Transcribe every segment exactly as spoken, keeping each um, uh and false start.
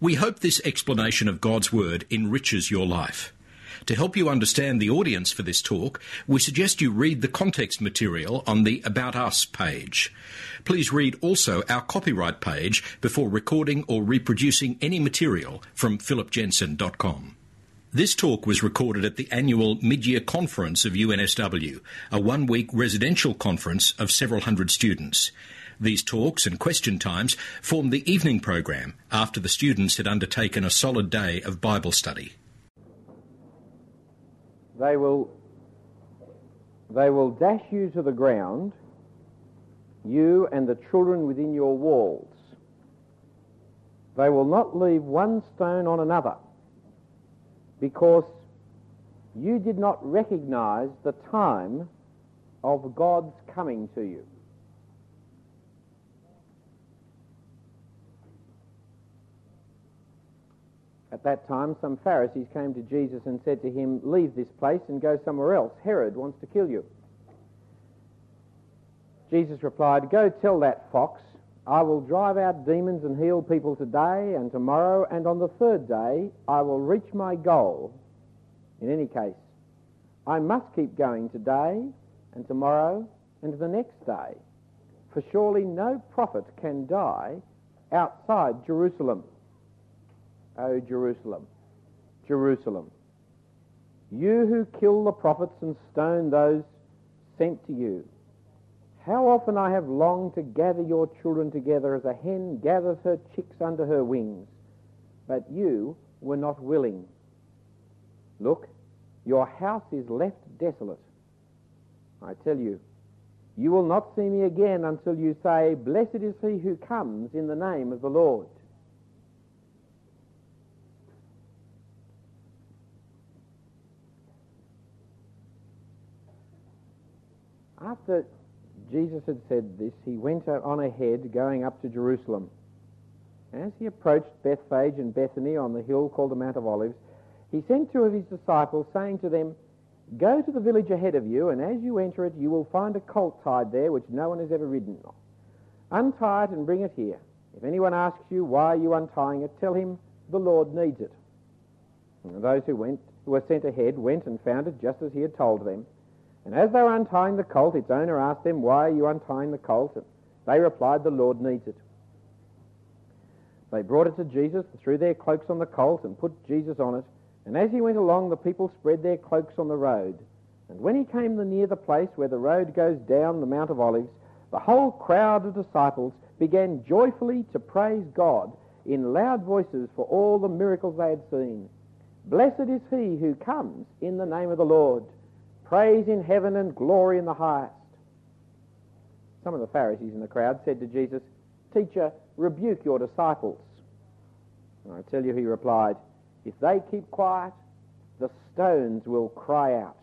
We hope this explanation of God's Word enriches your life. To help you understand the audience for this talk, we suggest you read the context material on the About Us page. Please read also our copyright page before recording or reproducing any material from philip jensen dot com. This talk was recorded at the annual mid-year conference of U N S W, a one-week residential conference of several hundred students. These talks and question times formed the evening program after the students had undertaken a solid day of Bible study. They will, they will dash you to the ground, you and the children within your walls. They will not leave one stone on another, because you did not recognize the time of God's coming to you. At that time, some Pharisees came to Jesus and said to him, "Leave this place and go somewhere else. Herod wants to kill you." Jesus replied, "Go tell that fox, I will drive out demons and heal people today and tomorrow, and on the third day I will reach my goal. In any case, I must keep going today and tomorrow and the next day, for surely no prophet can die outside Jerusalem. O Jerusalem, Jerusalem, you who kill the prophets and stone those sent to you. How often I have longed to gather your children together as a hen gathers her chicks under her wings, but you were not willing. Look, your house is left desolate. I tell you, you will not see me again until you say, 'Blessed is he who comes in the name of the Lord.'" After Jesus had said this, he went on ahead, going up to Jerusalem. As he approached Bethphage and Bethany on the hill called the Mount of Olives, he sent two of his disciples, saying to them, "Go to the village ahead of you, and as you enter it, you will find a colt tied there which no one has ever ridden on. Untie it and bring it here. If anyone asks you, 'Why are you untying it?' tell him, 'The Lord needs it.'" And those who went, who were sent ahead went and found it just as he had told them. And as they were untying the colt, its owner asked them, "Why are you untying the colt?" And they replied, "The Lord needs it." They brought it to Jesus, threw their cloaks on the colt, and put Jesus on it. And as he went along, the people spread their cloaks on the road. And when he came near the place where the road goes down the Mount of Olives, the whole crowd of disciples began joyfully to praise God in loud voices for all the miracles they had seen. "Blessed is he who comes in the name of the Lord. Praise in heaven and glory in the highest." Some of the Pharisees in the crowd said to Jesus, "Teacher, rebuke your disciples." And I tell you, he replied, "If they keep quiet, the stones will cry out."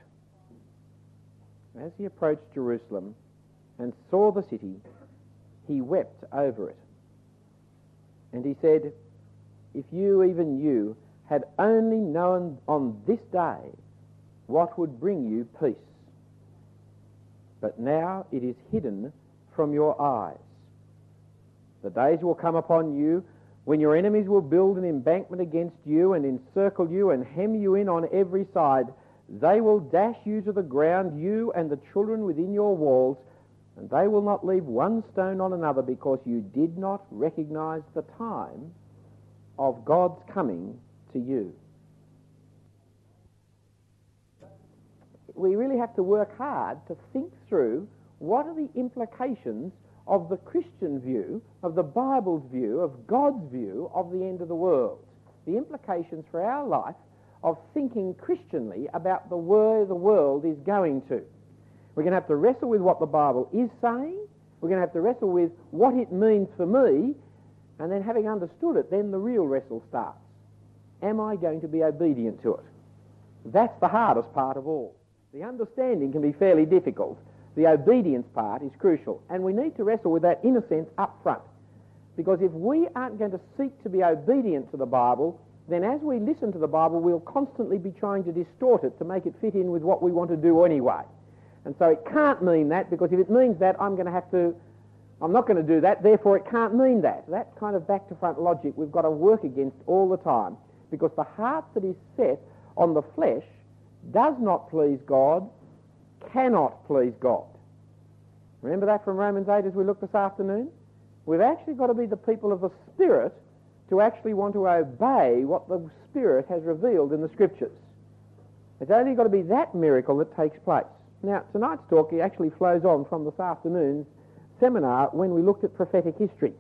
As he approached Jerusalem and saw the city, he wept over it. And he said, "If you, even you, had only known on this day what would bring you peace. But now it is hidden from your eyes. The days will come upon you when your enemies will build an embankment against you and encircle you and hem you in on every side. They will dash you to the ground, you and the children within your walls, and they will not leave one stone on another, because you did not recognize the time of God's coming to you." We really have to work hard to think through what are the implications of the Christian view, of the Bible's view, of God's view of the end of the world. The implications for our life of thinking Christianly about the where the world is going to. We're going to have to wrestle with what the Bible is saying. We're going to have to wrestle with what it means for me, and then having understood it, then the real wrestle starts. Am I going to be obedient to it? That's the hardest part of all. The understanding can be fairly difficult. The obedience part is crucial, and we need to wrestle with that in a sense up front. Because if we aren't going to seek to be obedient to the Bible, then as we listen to the Bible, we'll constantly be trying to distort it to make it fit in with what we want to do anyway. And so it can't mean that, because if it means that, I'm going to have to I'm not going to do that, therefore it can't mean that. That kind of back-to-front logic we've got to work against all the time, because the heart that is set on the flesh does not please God, cannot please God. Remember that from Romans eight as we look this afternoon? We've actually got to be the people of the Spirit to actually want to obey what the Spirit has revealed in the Scriptures. It's only got to be that miracle that takes place. Now, tonight's talk actually flows on from this afternoon's seminar when we looked at prophetic history.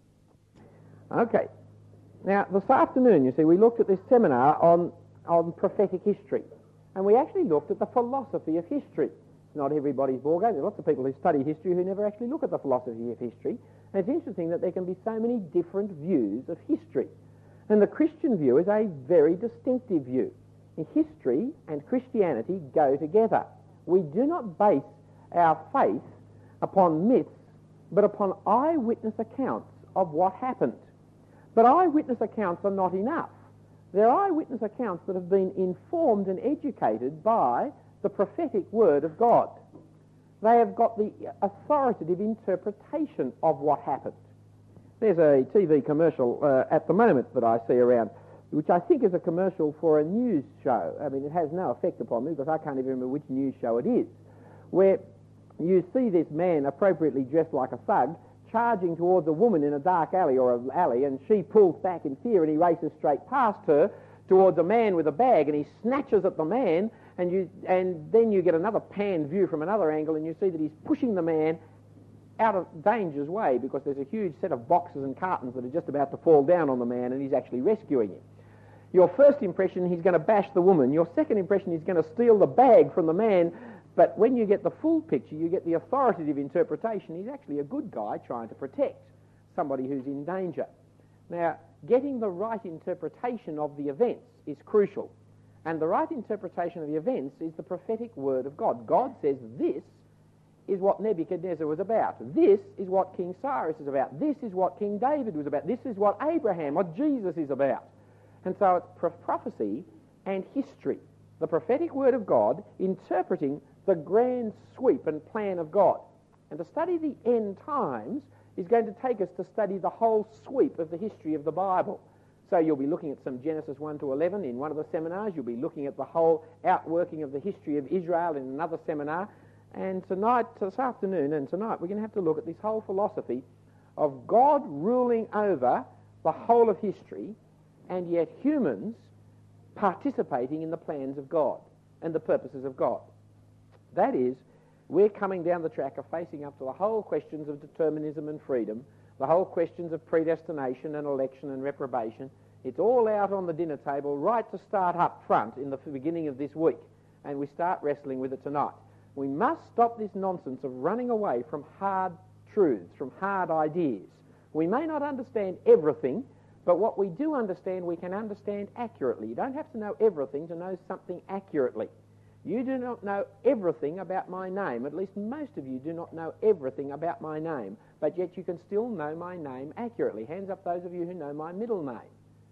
Okay. Now, this afternoon, you see, we looked at this seminar on, on prophetic history, and we actually looked at the philosophy of history. It's not everybody's ballgame. There are lots of people who study history who never actually look at the philosophy of history. And it's interesting that there can be so many different views of history. And the Christian view is a very distinctive view. History and Christianity go together. We do not base our faith upon myths, but upon eyewitness accounts of what happened. But eyewitness accounts are not enough. They're eyewitness accounts that have been informed and educated by the prophetic word of God. They have got the authoritative interpretation of what happened. There's a T V commercial uh, at the moment that I see around, which I think is a commercial for a news show. I mean, it has no effect upon me because I can't even remember which news show it is, where you see this man appropriately dressed like a thug charging towards a woman in a dark alley or an alley, and she pulls back in fear and he races straight past her towards a man with a bag, and he snatches at the man, and you and then you get another pan view from another angle, and you see that he's pushing the man out of danger's way because there's a huge set of boxes and cartons that are just about to fall down on the man, and he's actually rescuing him. Your first impression, he's going to bash the woman. Your second impression, he's going to steal the bag from the man. But when you get the full picture, you get the authoritative interpretation. He's actually a good guy trying to protect somebody who's in danger. Now, getting the right interpretation of the events is crucial. And the right interpretation of the events is the prophetic word of God. God says this is what Nebuchadnezzar was about. This is what King Cyrus is about. This is what King David was about. This is what Abraham, what Jesus is about. And so it's pro- prophecy and history. The prophetic word of God interpreting the grand sweep and plan of God. And to study the end times is going to take us to study the whole sweep of the history of the Bible. So you'll be looking at some Genesis one to eleven in one of the seminars. You'll be looking at the whole outworking of the history of Israel in another seminar. And tonight, this afternoon and tonight, we're going to have to look at this whole philosophy of God ruling over the whole of history, and yet humans participating in the plans of God and the purposes of God. That is, we're coming down the track of facing up to the whole questions of determinism and freedom, the whole questions of predestination and election and reprobation. It's all out on the dinner table right to start up front in the beginning of this week, and we start wrestling with it tonight. We must stop this nonsense of running away from hard truths, from hard ideas. We may not understand everything, but what we do understand, we can understand accurately. You don't have to know everything to know something accurately. You do not know everything about my name. At least most of you do not know everything about my name, but yet you can still know my name accurately. Hands up those of you who know my middle name.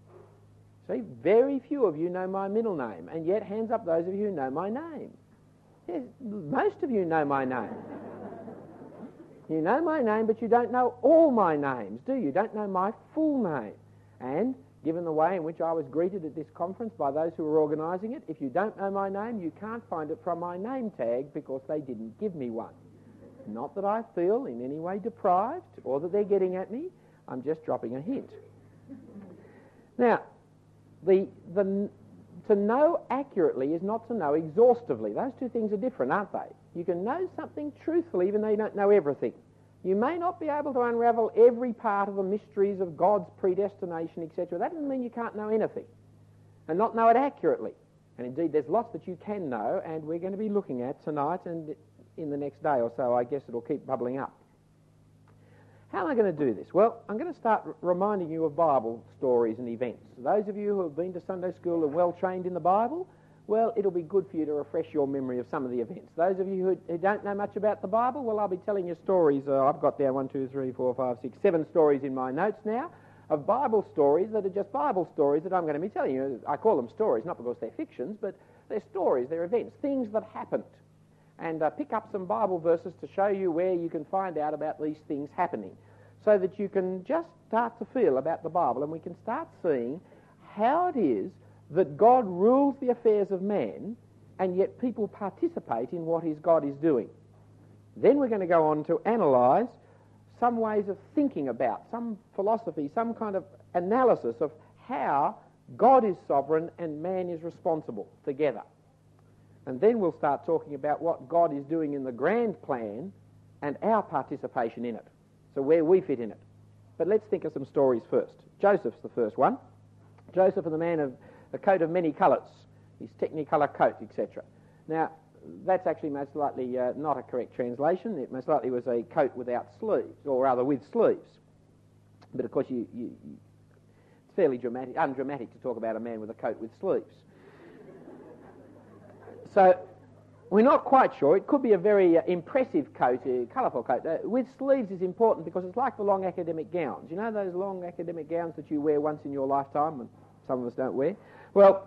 See, very few of you know my middle name, and yet hands up those of you who know my name. Yes, most of you know my name. You know my name, but you don't know all my names, do you? You don't know my full name. And given the way in which I was greeted at this conference by those who were organising it, if you don't know my name, you can't find it from my name tag because they didn't give me one. Not that I feel in any way deprived or that they're getting at me. I'm just dropping a hint. Now, the, the, to know accurately is not to know exhaustively. Those two things are different, aren't they? You can know something truthfully even though you don't know everything. You may not be able to unravel every part of the mysteries of God's predestination, et cetera. That doesn't mean you can't know anything and not know it accurately. And indeed, there's lots that you can know, and we're going to be looking at tonight and in the next day or so. I guess it'll keep bubbling up. How am I going to do this? Well, I'm going to start r- reminding you of Bible stories and events. Those of you who have been to Sunday school and well trained in the Bible, well, it'll be good for you to refresh your memory of some of the events. Those of you who, who don't know much about the Bible, well, I'll be telling you stories. Uh, I've got down one, two, three, four, five, six, seven stories in my notes now of Bible stories that are just Bible stories that I'm going to be telling you. I call them stories, not because they're fictions, but they're stories, they're events, things that happened. and uh, pick up some Bible verses to show you where you can find out about these things happening, so that you can just start to feel about the Bible, and we can start seeing how it is that God rules the affairs of man, and yet people participate in what his God is doing. Then we're going to go on to analyse some ways of thinking about, some philosophy, some kind of analysis of how God is sovereign and man is responsible together. And then we'll start talking about what God is doing in the grand plan and our participation in it, so where we fit in it. But let's think of some stories first. Joseph's the first one. Joseph is the man of a coat of many colours, his technicolor coat, et cetera. Now, that's actually most likely uh, not a correct translation. It most likely was a coat without sleeves, or rather with sleeves. But of course, you, you, you, it's fairly dramatic, undramatic to talk about a man with a coat with sleeves. So, we're not quite sure. It could be a very uh, impressive coat, a colourful coat. Uh, with sleeves is important because it's like the long academic gowns. You know those long academic gowns that you wear once in your lifetime and some of us don't wear? Well,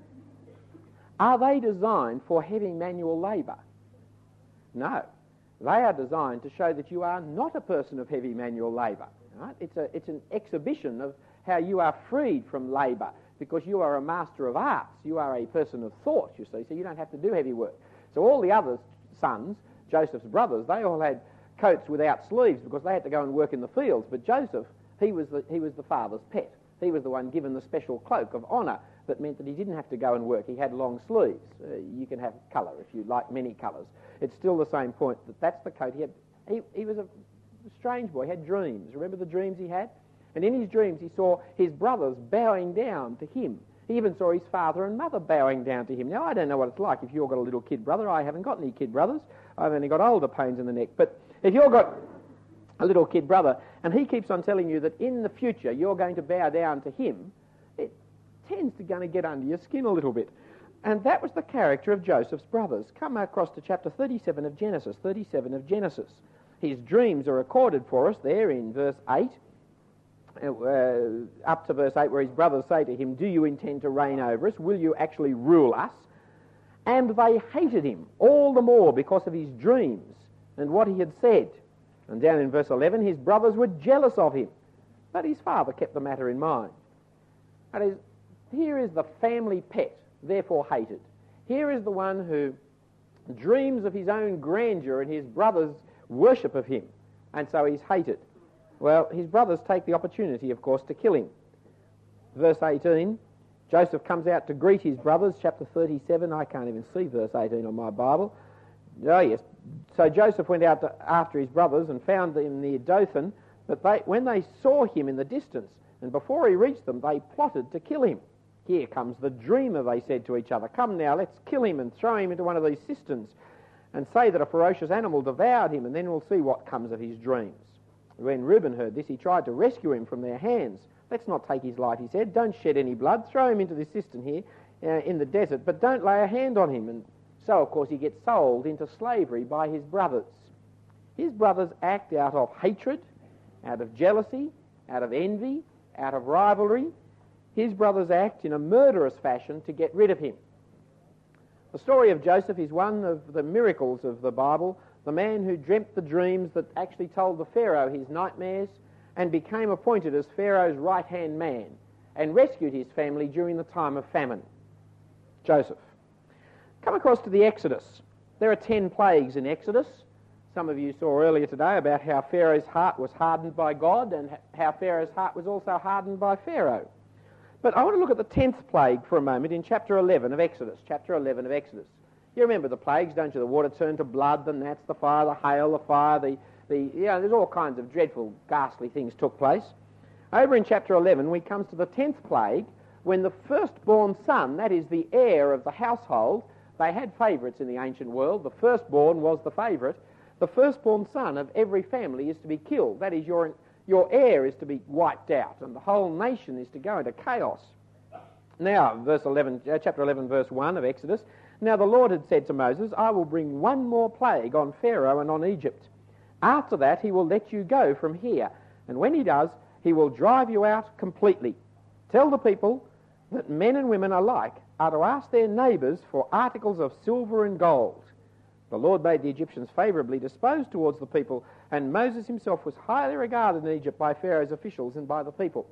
are they designed for heavy manual labour? No. They are designed to show that you are not a person of heavy manual labour. Right? It's, a, it's an exhibition of how you are freed from labour because you are a master of arts. You are a person of thought, you see, so you don't have to do heavy work. So all the other sons, Joseph's brothers, they all had coats without sleeves because they had to go and work in the fields. But Joseph, he was the, he was the father's pet. He was the one given the special cloak of honour that meant that he didn't have to go and work. He had long sleeves. Uh, you can have colour if you like, many colours. It's still the same point that that's the coat he had. He, he was a strange boy. He had dreams. Remember the dreams he had? And in his dreams he saw his brothers bowing down to him. He even saw his father and mother bowing down to him. Now, I don't know what it's like if you've got a little kid brother. I haven't got any kid brothers. I've only got older pains in the neck. But if you've got a little kid brother and he keeps on telling you that in the future you're going to bow down to him, it tends to going to get under your skin a little bit. And that was the character of Joseph's brothers. Come across to chapter thirty-seven of Genesis, thirty-seven of Genesis. His dreams are recorded for us there in verse eight. Uh, up to verse eight, where his brothers say to him, "Do you intend to reign over us? Will you actually rule us?" And they hated him all the more because of his dreams and what he had said. And down in verse eleven, his brothers were jealous of him, but his father kept the matter in mind. That is, here is the family pet, therefore hated. Here is the one who dreams of his own grandeur and his brothers' worship of him, and so he's hated. Well, his brothers take the opportunity, of course, to kill him. Verse eighteen, Joseph comes out to greet his brothers, chapter thirty-seven. I can't even see verse eighteen on my Bible. Oh, yes. So Joseph went out to, after his brothers and found them near Dothan, but they, when they saw him in the distance, and before he reached them, they plotted to kill him. "Here comes the dreamer," they said to each other. "Come now, let's kill him and throw him into one of these cisterns and say that a ferocious animal devoured him, and then we'll see what comes of his dreams." When Reuben heard this, he tried to rescue him from their hands. "Let's not take his life," he said. "Don't shed any blood. Throw him into this cistern here uh, in the desert, but don't lay a hand on him." And so, of course, he gets sold into slavery by his brothers. His brothers act out of hatred, out of jealousy, out of envy, out of rivalry. His brothers act in a murderous fashion to get rid of him. The story of Joseph is one of the miracles of the Bible. The man who dreamt the dreams that actually told the Pharaoh his nightmares and became appointed as Pharaoh's right-hand man and rescued his family during the time of famine. Joseph. Come across to the Exodus. There are ten plagues in Exodus. Some of you saw earlier today about how Pharaoh's heart was hardened by God and how Pharaoh's heart was also hardened by Pharaoh. But I want to look at the tenth plague for a moment in chapter eleven of Exodus. Chapter eleven of Exodus. You remember the plagues, don't you? The water turned to blood, the gnats, the fire, the hail, the fire, the, the you know, there's all kinds of dreadful, ghastly things took place. Over in chapter eleven, we come to the tenth plague, when the firstborn son, that is the heir of the household, they had favourites in the ancient world. The firstborn was the favourite. The firstborn son of every family is to be killed. That is, your, your heir is to be wiped out, and the whole nation is to go into chaos. Now, verse eleven, uh, chapter eleven, verse one of Exodus. "Now the Lord had said to Moses, I will bring one more plague on Pharaoh and on Egypt. After that he will let you go from here, and when he does, he will drive you out completely. Tell the people that men and women alike are to ask their neighbours for articles of silver and gold. The Lord made the Egyptians favourably disposed towards the people, and Moses himself was highly regarded in Egypt by Pharaoh's officials and by the people.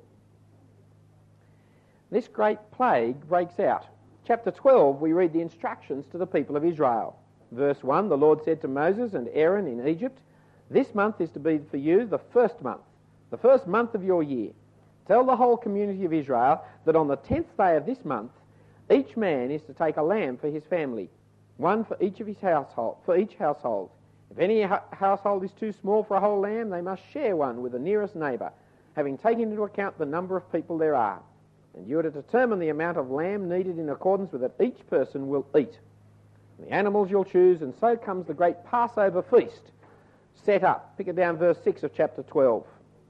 This great plague breaks out. Chapter twelve, we read the instructions to the people of Israel. Verse one, the Lord said to Moses and Aaron in Egypt, "This month is to be for you the first month, the first month of your year. Tell the whole community of Israel that on the tenth day of this month, each man is to take a lamb for his family, one for each of his household, for each household. If any ha- household is too small for a whole lamb, they must share one with the nearest neighbour, having taken into account the number of people there are. And you are to determine the amount of lamb needed in accordance with it each person will eat. The animals you'll choose, and so comes the great Passover feast set up." Pick it down, verse six of chapter twelve.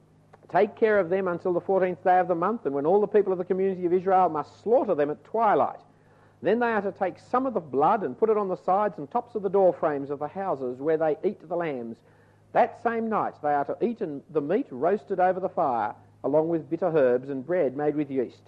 "Take care of them until the fourteenth day of the month, and when all the people of the community of Israel must slaughter them at twilight. Then they are to take some of the blood and put it on the sides and tops of the door frames of the houses where they eat the lambs. That same night they are to eat the meat roasted over the fire, along with bitter herbs and bread made with yeast.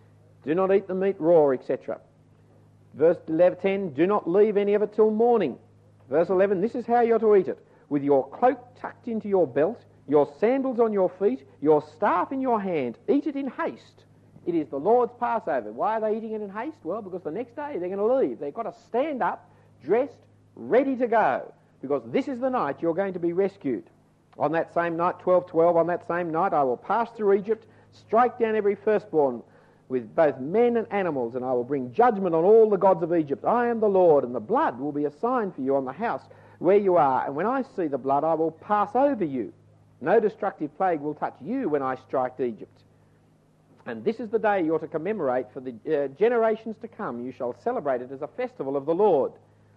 Do not eat the meat raw," et cetera. Verse ten, "Do not leave any of it till morning." Verse eleven, "This is how you're to eat it, with your cloak tucked into your belt, your sandals on your feet, your staff in your hand. Eat it in haste. It is the Lord's Passover." Why are they eating it in haste? Well, because the next day they're going to leave. They've got to stand up, dressed, ready to go, because this is the night you're going to be rescued. "On that same night," twelve twelve, "on that same night I will pass through Egypt, strike down every firstborn with both men and animals, and I will bring judgment on all the gods of Egypt. I am the Lord, and the blood will be a sign for you on the house where you are, and when I see the blood I will pass over you. No destructive plague will touch you when I strike Egypt. And this is the day you're to commemorate for the uh, generations to come. You shall celebrate it as a festival of the Lord."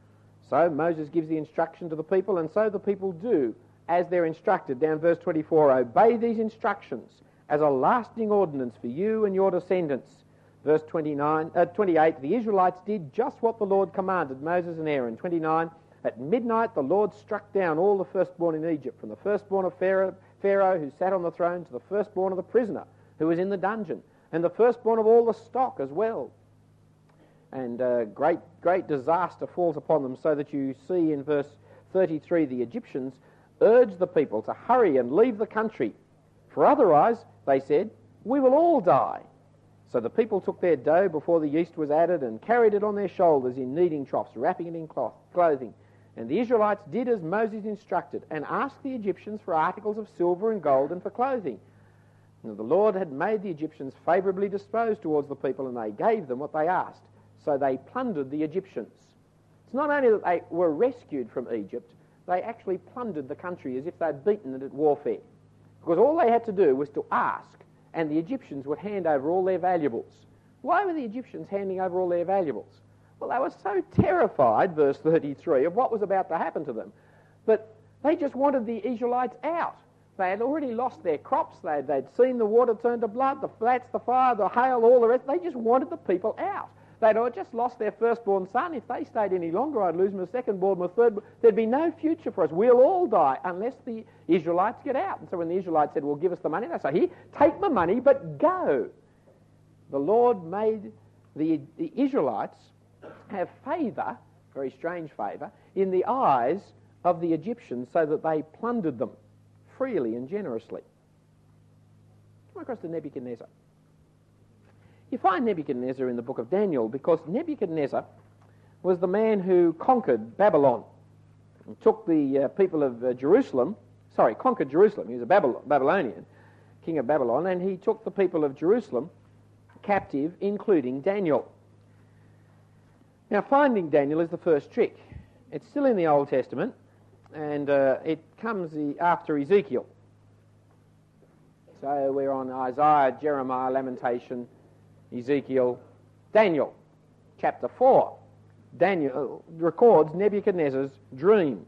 So Moses gives the instruction to the people, and so the people do as they're instructed. Down verse twenty-four, "Obey these instructions as a lasting ordinance for you and your descendants." Verse twenty-nine, uh, twenty-eight, "The Israelites did just what the Lord commanded Moses and Aaron." twenty-nine, "At midnight the Lord struck down all the firstborn in Egypt, from the firstborn of Pharaoh, Pharaoh who sat on the throne to the firstborn of the prisoner who was in the dungeon, and the firstborn of all the stock as well." And uh, great, great disaster falls upon them, so that you see in verse thirty-three, the Egyptians urged the people to hurry and leave the country, for otherwise, they said, "we will all die." So the people took their dough before the yeast was added and carried it on their shoulders in kneading troughs, wrapping it in cloth, clothing. And the Israelites did as Moses instructed, and asked the Egyptians for articles of silver and gold and for clothing. Now the Lord had made the Egyptians favourably disposed towards the people, and they gave them what they asked. So they plundered the Egyptians. It's not only that they were rescued from Egypt, they actually plundered the country as if they'd beaten it at warfare. Because all they had to do was to ask, and the Egyptians would hand over all their valuables. Why were the Egyptians handing over all their valuables? Well, they were so terrified, verse thirty-three, of what was about to happen to them, that they just wanted the Israelites out. They had already lost their crops. They'd, they'd seen the water turn to blood, the floods, the fire, the hail, all the rest. They just wanted the people out. They'd just lost their firstborn son. If they stayed any longer, I'd lose my secondborn, my third. There'd be no future for us. We'll all die unless the Israelites get out. And so when the Israelites said, "Well, give us the money," they say, "Here, take my money, but go." The Lord made the, the Israelites have favour, very strange favour, in the eyes of the Egyptians, so that they plundered them freely and generously. Come across to Nebuchadnezzar. You find Nebuchadnezzar in the book of Daniel because Nebuchadnezzar was the man who conquered Babylon and took the uh, people of uh, Jerusalem, sorry, conquered Jerusalem. He was a Babylon, Babylonian, king of Babylon, and he took the people of Jerusalem captive, including Daniel. Now, finding Daniel is the first trick. It's still in the Old Testament, and uh, it comes after Ezekiel. So we're on Isaiah, Jeremiah, Lamentation, Ezekiel, Daniel, chapter four. Daniel records Nebuchadnezzar's dream.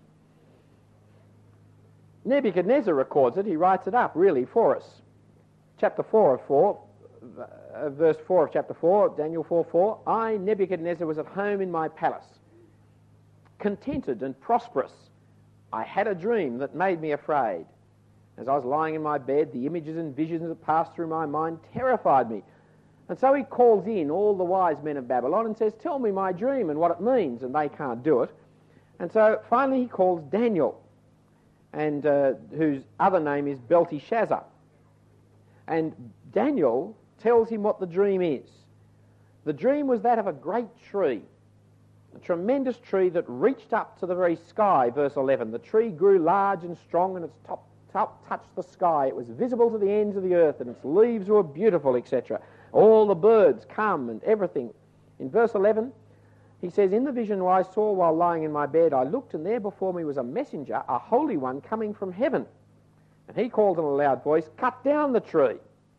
Nebuchadnezzar records it. He writes it up, really, for us. Chapter four of four, uh, verse four of chapter four, Daniel four four. "I, Nebuchadnezzar, was at home in my palace, contented and prosperous. I had a dream that made me afraid. As I was lying in my bed, the images and visions that passed through my mind terrified me. And so he calls in all the wise men of Babylon and says, 'Tell me my dream and what it means.' And they can't do it. And so finally he calls Daniel, and uh, whose other name is Belteshazzar. And Daniel tells him what the dream is. The dream was that of a great tree, a tremendous tree that reached up to the very sky, verse eleven. The tree grew large and strong, and its top, top touched the sky. It was visible to the ends of the earth, and its leaves were beautiful, et cetera. All the birds come and everything. In verse eleven, he says, in the vision I saw while lying in my bed, I looked, and there before me was a messenger, a holy one, coming from heaven. And he called in a loud voice, cut down the tree.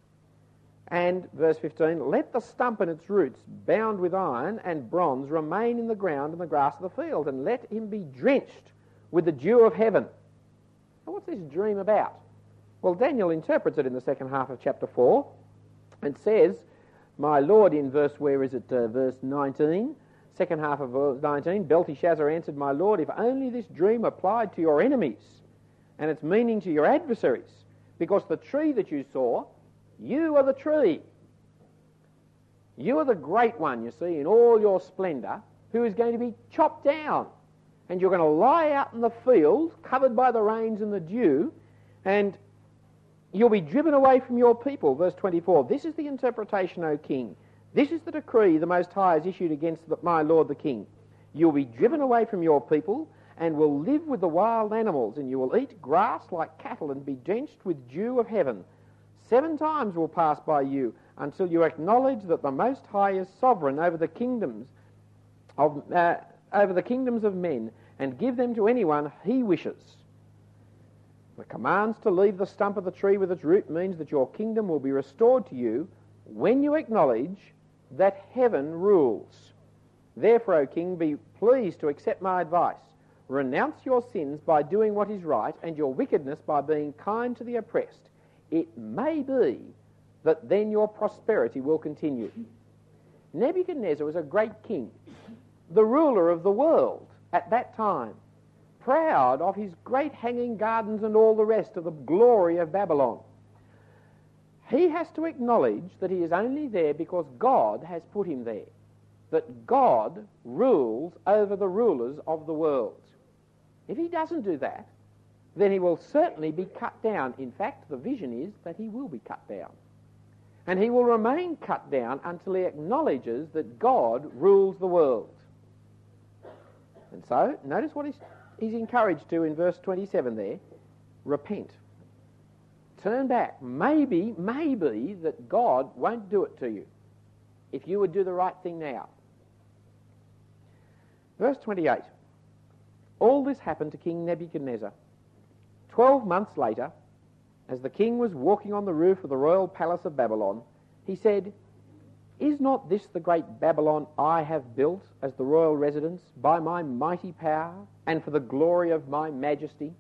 And, verse fifteen, let the stump and its roots, bound with iron and bronze, remain in the ground and the grass of the field, and let him be drenched with the dew of heaven. Now, what's this dream about? Well, Daniel interprets it in the second half of chapter four, and says, my Lord, in verse, where is it, uh, verse nineteen, second half of verse nineteen, Belteshazzar answered, my Lord, if only this dream applied to your enemies, and its meaning to your adversaries, because the tree that you saw, you are the tree. You are the great one, you see, in all your splendour, who is going to be chopped down. And you're going to lie out in the field, covered by the rains and the dew, and you'll be driven away from your people. Verse twenty-four, this is the interpretation, O king. This is the decree the Most High has issued against the, my lord the king. You'll be driven away from your people, and will live with the wild animals, and you will eat grass like cattle, and be drenched with dew of heaven. Seven times will pass by you until you acknowledge that the Most High is sovereign over the kingdoms of uh, over the kingdoms of men, and give them to anyone he wishes. The commands to leave the stump of the tree with its root means that your kingdom will be restored to you when you acknowledge that heaven rules. Therefore, O king, be pleased to accept my advice. Renounce your sins by doing what is right, and your wickedness by being kind to the oppressed. It may be that then your prosperity will continue. Nebuchadnezzar was a great king, the ruler of the world at that time, proud of his great hanging gardens and all the rest of the glory of Babylon. He has to acknowledge that he is only there because God has put him there, that God rules over the rulers of the world. If he doesn't do that, then he will certainly be cut down. In fact, the vision is that he will be cut down. And he will remain cut down until he acknowledges that God rules the world. And so, notice what he's, he's encouraged to in verse twenty-seven there. Repent. Turn back. Maybe, maybe that God won't do it to you if you would do the right thing now. Verse twenty-eight. All this happened to King Nebuchadnezzar. Twelve months later, as the king was walking on the roof of the royal palace of Babylon, he said, is not this the great Babylon I have built as the royal residence by my mighty power and for the glory of my majesty?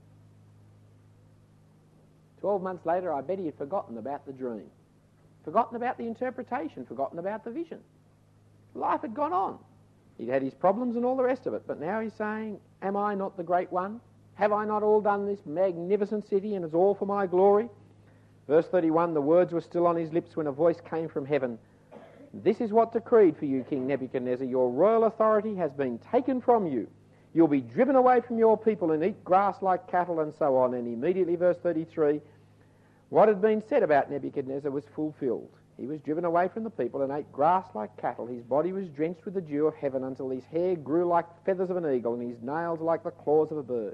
Twelve months later, I bet he had forgotten about the dream, forgotten about the interpretation, forgotten about the vision. Life had gone on. He'd had his problems and all the rest of it, but now he's saying, am I not the great one? Have I not all done this magnificent city, and it's all for my glory? Verse thirty-one, the words were still on his lips when a voice came from heaven. This is what decreed for you, King Nebuchadnezzar. Your royal authority has been taken from you. You'll be driven away from your people and eat grass like cattle, and so on. And immediately, verse thirty-three, what had been said about Nebuchadnezzar was fulfilled. He was driven away from the people and ate grass like cattle. His body was drenched with the dew of heaven until his hair grew like feathers of an eagle and his nails like the claws of a bird.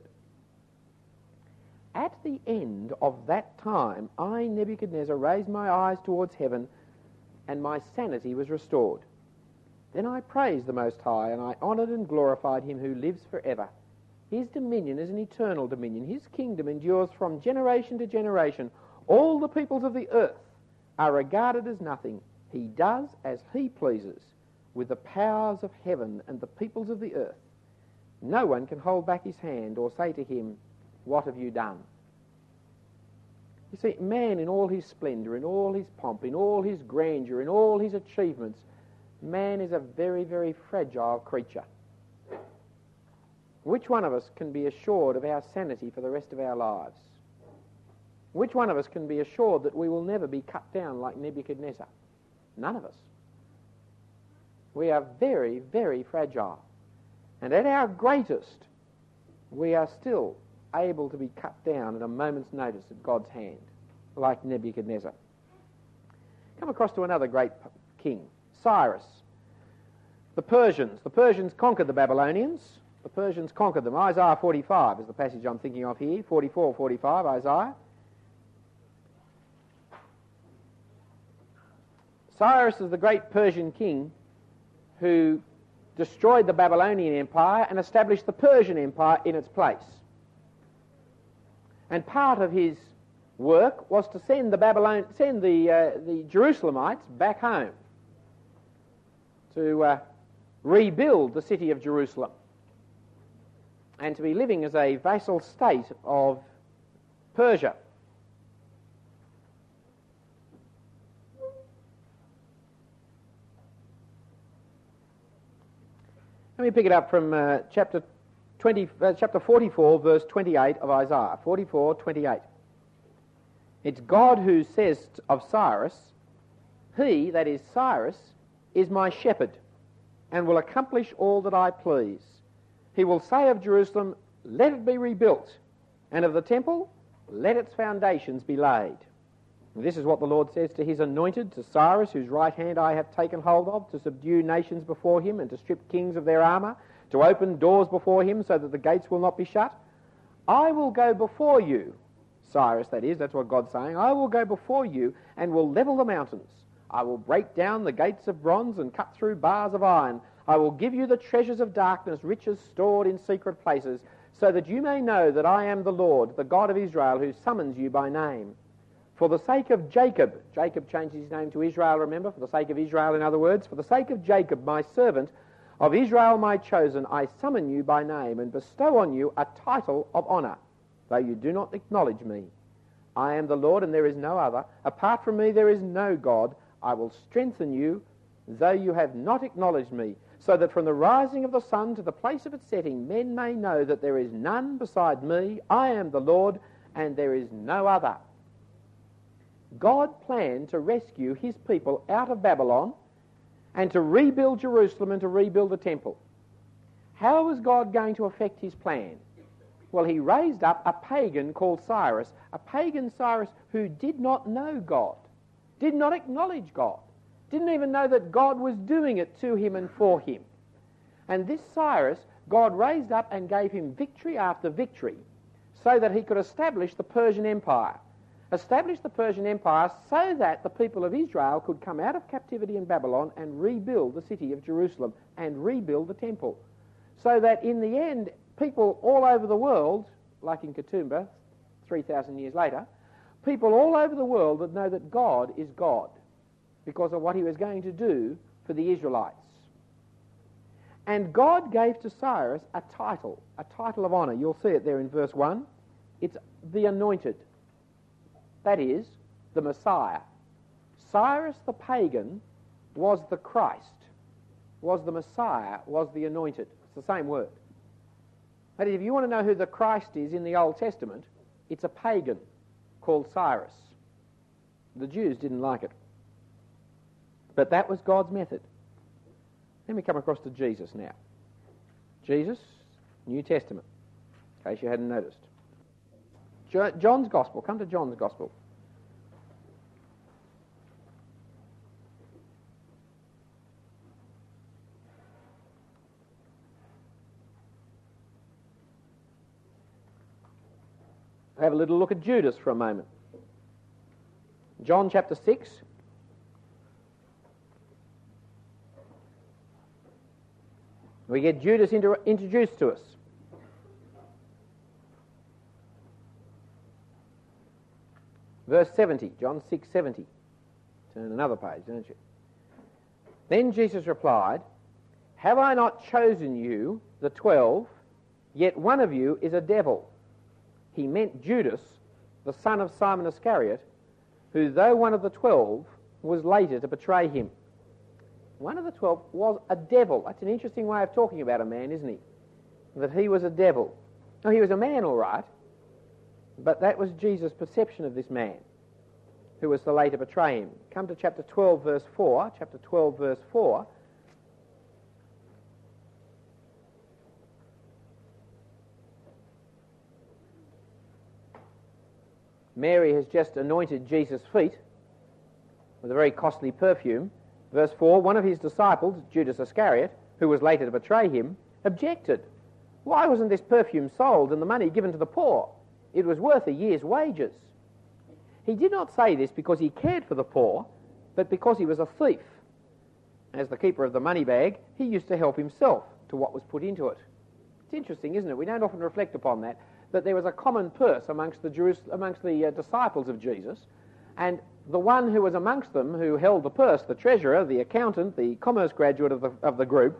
At the end of that time, I, Nebuchadnezzar, raised my eyes towards heaven, and my sanity was restored. Then I praised the Most High, and I honoured and glorified him who lives forever. His dominion is an eternal dominion. His kingdom endures from generation to generation. All the peoples of the earth are regarded as nothing. He does as he pleases with the powers of heaven and the peoples of the earth. No one can hold back his hand or say to him, what have you done? You see, man in all his splendour, in all his pomp, in all his grandeur, in all his achievements, man is a very, very fragile creature. Which one of us can be assured of our sanity for the rest of our lives? Which one of us can be assured that we will never be cut down like Nebuchadnezzar? None of us. We are very, very fragile. And at our greatest, we are still able to be cut down at a moment's notice at God's hand, like Nebuchadnezzar. Come across to another great king, Cyrus. The Persians. The Persians conquered the Babylonians. The Persians conquered them. Isaiah forty-five is the passage I'm thinking of here. forty-four, forty-five, Isaiah. Cyrus is the great Persian king who destroyed the Babylonian Empire and established the Persian Empire in its place. And part of his work was to send the Babylon, send the uh, the Jerusalemites back home to uh, rebuild the city of Jerusalem and to be living as a vassal state of Persia. Let me pick it up from uh, chapter twenty, uh, chapter forty-four, verse twenty-eight of Isaiah. forty-four, twenty-eight. It's God who says of Cyrus, "He," that is Cyrus, "is my shepherd, and will accomplish all that I please. He will say of Jerusalem, let it be rebuilt, and of the temple, let its foundations be laid." And this is what the Lord says to his anointed, to Cyrus, whose right hand I have taken hold of, to subdue nations before him, and to strip kings of their armour, to open doors before him, so that the gates will not be shut. "I will go before you," Cyrus, that is, that's what God's saying, "I will go before you and will level the mountains. I will break down the gates of bronze and cut through bars of iron. I will give you the treasures of darkness, riches stored in secret places, so that you may know that I am the Lord, the God of Israel, who summons you by name. For the sake of Jacob," Jacob changed his name to Israel, remember, for the sake of Israel, in other words, "for the sake of Jacob, my servant, of Israel, my chosen, I summon you by name and bestow on you a title of honour, though you do not acknowledge me. I am the Lord, and there is no other. Apart from me there is no God. I will strengthen you, though you have not acknowledged me, so that from the rising of the sun to the place of its setting, men may know that there is none beside me. I am the Lord, and there is no other." God planned to rescue his people out of Babylon and to rebuild Jerusalem and to rebuild the temple. How was God going to effect his plan? Well, he raised up a pagan called Cyrus, a pagan Cyrus who did not know God, did not acknowledge God, didn't even know that God was doing it to him and for him. And this Cyrus, God raised up and gave him victory after victory so that he could establish the Persian Empire. Establish the Persian Empire so that the people of Israel could come out of captivity in Babylon and rebuild the city of Jerusalem and rebuild the temple. So that in the end, people all over the world, like in Katoomba three thousand years later, people all over the world would know that God is God because of what he was going to do for the Israelites. And God gave to Cyrus a title, a title of honour. You'll see it there in verse one. It's the Anointed. That is, the Messiah. Cyrus the pagan was the Christ, was the Messiah, was the Anointed. It's the same word. That is, if you want to know who the Christ is in the Old Testament, it's a pagan called Cyrus. The Jews didn't like it. But that was God's method. Let me come across to Jesus now. Jesus, New Testament, in case you hadn't noticed. John's Gospel. Come to John's Gospel. Have a little look at Judas for a moment. John chapter six. We get Judas inter- introduced to us. Verse seventy, John six seventy. Turn another page, don't you? Then Jesus replied, "Have I not chosen you, the twelve? Yet one of you is a devil." He meant Judas, the son of Simon Iscariot, who, though one of the twelve, was later to betray him. One of the twelve was a devil. That's an interesting way of talking about a man, isn't he? That he was a devil. No, he was a man, all right. But that was Jesus' perception of this man who was to later betray him. Come to chapter twelve, verse four. Chapter twelve, verse four. Mary has just anointed Jesus' feet with a very costly perfume. Verse four, one of his disciples, Judas Iscariot, who was later to betray him, objected. Why wasn't this perfume sold and the money given to the poor? It was worth a year's wages. He did not say this because he cared for the poor, but because he was a thief. As the keeper of the money bag, he used to help himself to what was put into it. It's interesting, isn't it? We don't often reflect upon that, that there was a common purse amongst the, Jerus- amongst the uh, disciples of Jesus, and the one who was amongst them who held the purse, the treasurer, the accountant, the commerce graduate of the, of the group,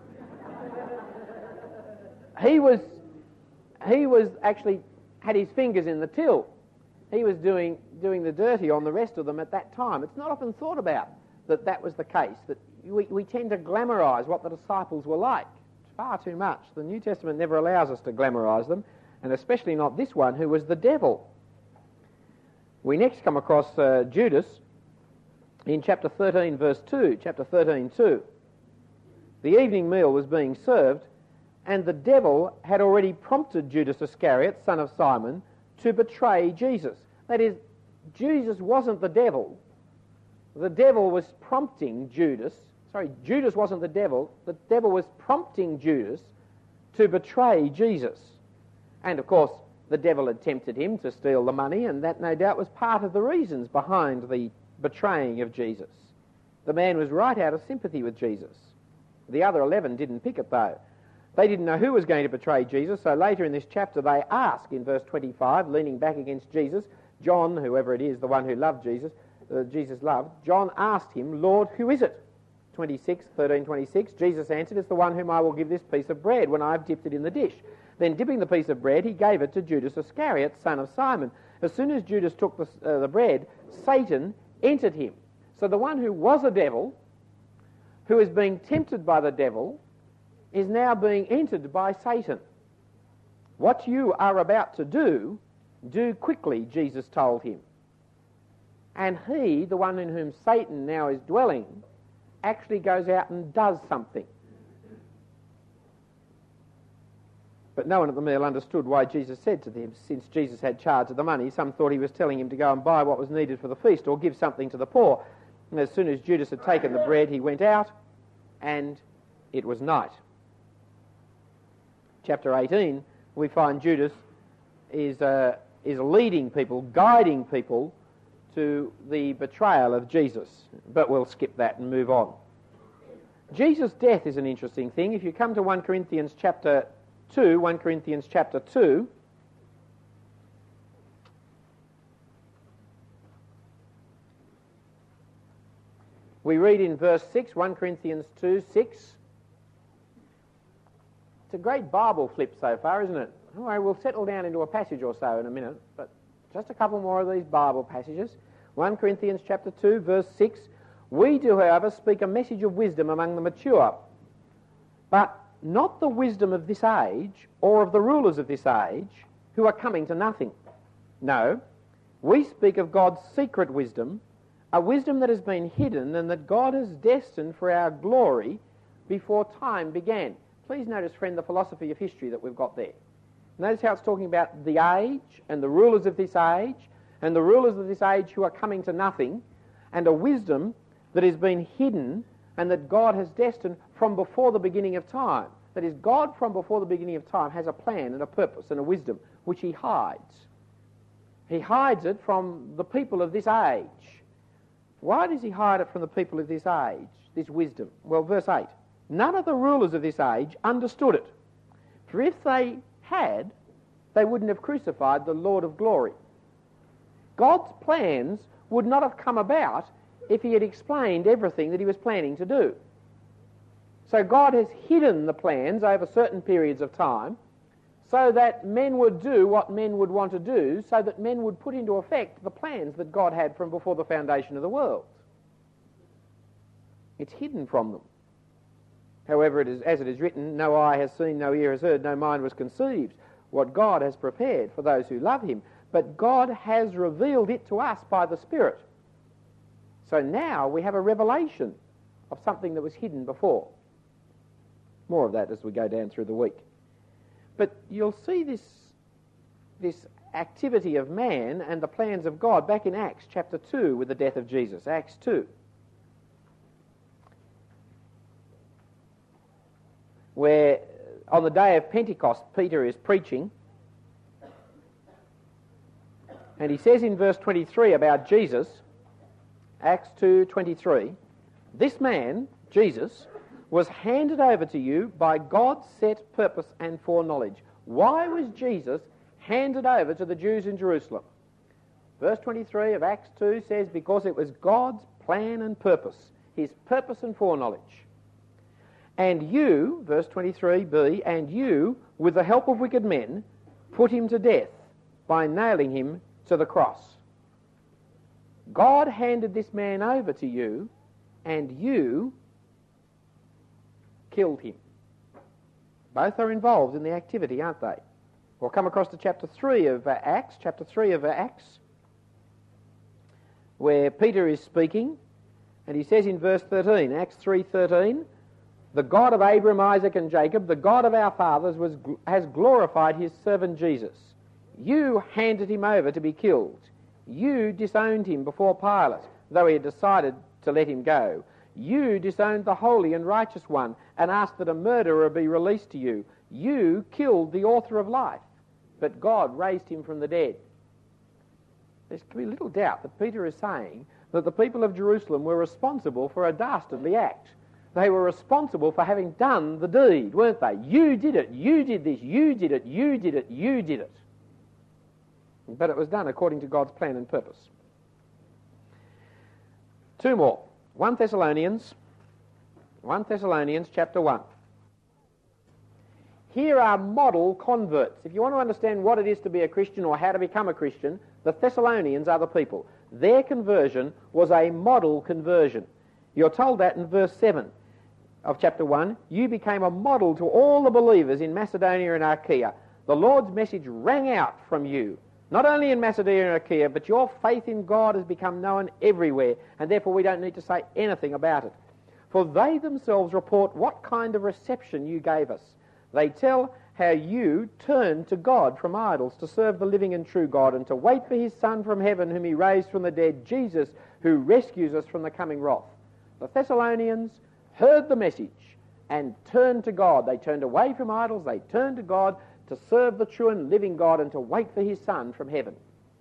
he was, he was actually had his fingers in the till. He was doing, doing the dirty on the rest of them at that time. It's not often thought about that that was the case, that we, we tend to glamorise what the disciples were like. It's far too much. The New Testament never allows us to glamorise them, and especially not this one, who was the devil. We next come across uh, Judas in chapter thirteen, verse two, chapter thirteen, two. The evening meal was being served, and the devil had already prompted Judas Iscariot, son of Simon, to betray Jesus. That is, Jesus wasn't the devil. The devil was prompting Judas. Sorry, Judas wasn't the devil. The devil was prompting Judas to betray Jesus. And of course, the devil had tempted him to steal the money, and that no doubt was part of the reasons behind the betraying of Jesus. The man was right out of sympathy with Jesus. The other eleven didn't pick it, though. They didn't know who was going to betray Jesus, so later in this chapter they ask in verse twenty-five, leaning back against Jesus, John, whoever it is, the one who loved Jesus, uh, Jesus loved, John asked him, Lord, who is it? twenty-six, thirteen twenty-six, Jesus answered, it's the one whom I will give this piece of bread when I have dipped it in the dish. Then dipping the piece of bread, he gave it to Judas Iscariot, son of Simon. As soon as Judas took the, uh, the bread, Satan entered him. So the one who was a devil, who is being tempted by the devil, is now being entered by Satan. What you are about to do, do quickly, Jesus told him. And he, the one in whom Satan now is dwelling, actually goes out and does something. But no one at the meal understood why Jesus said to them, since Jesus had charge of the money, some thought he was telling him to go and buy what was needed for the feast or give something to the poor. And as soon as Judas had taken the bread, he went out, and it was night. Chapter eighteen, we find Judas is, uh, is leading people, guiding people to the betrayal of Jesus. But we'll skip that and move on. Jesus' death is an interesting thing. If you come to First Corinthians chapter two, First Corinthians chapter two, we read in verse six, First Corinthians two, six. It's a great Bible flip so far, isn't it? All right, we'll settle down into a passage or so in a minute, but just a couple more of these Bible passages. First Corinthians chapter two, verse six. We do, however, speak a message of wisdom among the mature, but not the wisdom of this age or of the rulers of this age who are coming to nothing. No, we speak of God's secret wisdom, a wisdom that has been hidden and that God has destined for our glory before time began. Please notice, friend, the philosophy of history that we've got there. Notice how it's talking about the age and the rulers of this age and the rulers of this age who are coming to nothing, and a wisdom that has been hidden and that God has destined from before the beginning of time. That is, God from before the beginning of time has a plan and a purpose and a wisdom which he hides. He hides it from the people of this age. Why does he hide it from the people of this age, this wisdom? Well, verse eight. None of the rulers of this age understood it. For if they had, they wouldn't have crucified the Lord of glory. God's plans would not have come about if he had explained everything that he was planning to do. So God has hidden the plans over certain periods of time so that men would do what men would want to do, so that men would put into effect the plans that God had from before the foundation of the world. It's hidden from them. However, it is, as it is written, no eye has seen, no ear has heard, no mind was conceived what God has prepared for those who love him. But God has revealed it to us by the Spirit. So now we have a revelation of something that was hidden before. More of that as we go down through the week. But you'll see this, this activity of man and the plans of God back in Acts chapter two with the death of Jesus. Acts two. Where on the day of Pentecost, Peter is preaching, and he says in verse twenty-three about Jesus, Acts two twenty-three, this man, Jesus, was handed over to you by God's set purpose and foreknowledge. Why was Jesus handed over to the Jews in Jerusalem? Verse twenty-three of Acts two says, because it was God's plan and purpose, his purpose and foreknowledge. And you, verse twenty-three b, and you, with the help of wicked men, put him to death by nailing him to the cross. God handed this man over to you, and you killed him. Both are involved in the activity, aren't they? We'll come across to chapter three of uh, Acts, chapter three of uh, Acts, where Peter is speaking, and he says in verse thirteen, Acts three thirteen, the God of Abraham, Isaac and Jacob, the God of our fathers, was, has glorified his servant Jesus. You handed him over to be killed. You disowned him before Pilate, though he had decided to let him go. You disowned the holy and righteous one and asked that a murderer be released to you. You killed the author of life, but God raised him from the dead. There can be little doubt that Peter is saying that the people of Jerusalem were responsible for a dastardly act. They were responsible for having done the deed, weren't they? You did it, you did this, you did it, you did it, you did it. But it was done according to God's plan and purpose. Two more. First Thessalonians, First Thessalonians chapter one. Here are model converts. If you want to understand what it is to be a Christian or how to become a Christian, the Thessalonians are the people. Their conversion was a model conversion. You're told that in verse seven of chapter one. You became a model to all the believers in Macedonia and Achaia. The Lord's message rang out from you, not only in Macedonia and Achaia, but your faith in God has become known everywhere, and therefore we don't need to say anything about it. For they themselves report what kind of reception you gave us. They tell how you turned to God from idols to serve the living and true God and to wait for his Son from heaven whom he raised from the dead, Jesus, who rescues us from the coming wrath. The Thessalonians heard the message and turned to God. They turned away from idols. They turned to God to serve the true and living God and to wait for his Son from heaven.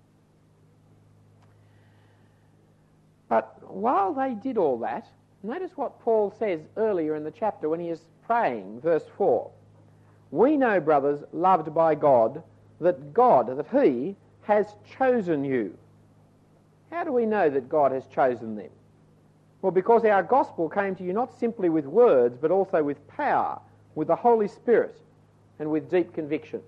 But while they did all that, notice what Paul says earlier in the chapter when he is praying, verse four. We know, brothers, loved by God, that God, that he has chosen you. How do we know that God has chosen them? Well, because our gospel came to you not simply with words, but also with power, with the Holy Spirit, and with deep conviction.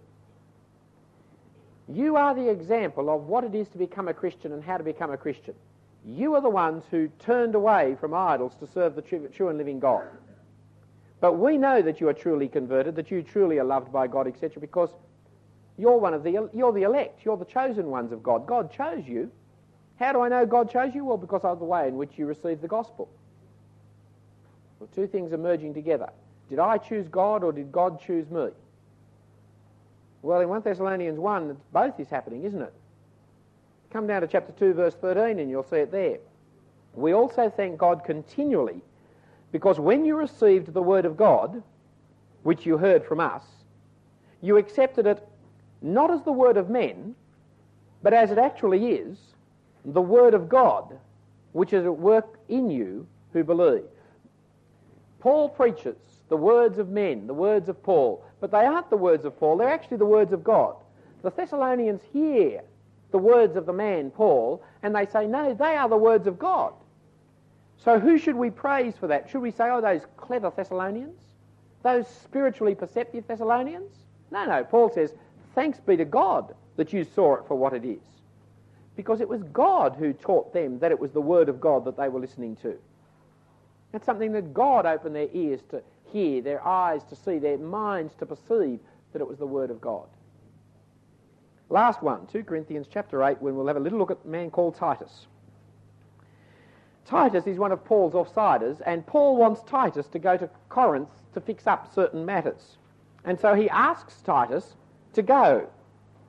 You are the example of what it is to become a Christian and how to become a Christian. You are the ones who turned away from idols to serve the true, true and living God. But we know that you are truly converted, that you truly are loved by God, et cetera, because you're one of the you're the elect, you're the chosen ones of God. God chose you. How do I know God chose you? Well, because of the way in which you received the gospel. Well, two things are merging together. Did I choose God or did God choose me? Well, in First Thessalonians one, both is happening, isn't it? Come down to chapter two, verse thirteen, and you'll see it there. We also thank God continually, because when you received the word of God, which you heard from us, you accepted it not as the word of men, but as it actually is, the word of God, which is at work in you who believe. Paul preaches the words of men, the words of Paul, but they aren't the words of Paul, they're actually the words of God. The Thessalonians hear the words of the man, Paul, and they say, no, they are the words of God. So who should we praise for that? Should we say, oh, those clever Thessalonians? Those spiritually perceptive Thessalonians? No, no, Paul says, thanks be to God that you saw it for what it is. Because it was God who taught them that it was the word of God that they were listening to. That's something that God opened their ears to hear, their eyes to see, their minds to perceive that it was the word of God. Last one, Second Corinthians chapter eight, when we'll have a little look at a man called Titus. Titus is one of Paul's offsiders, and Paul wants Titus to go to Corinth to fix up certain matters. And so he asks Titus to go.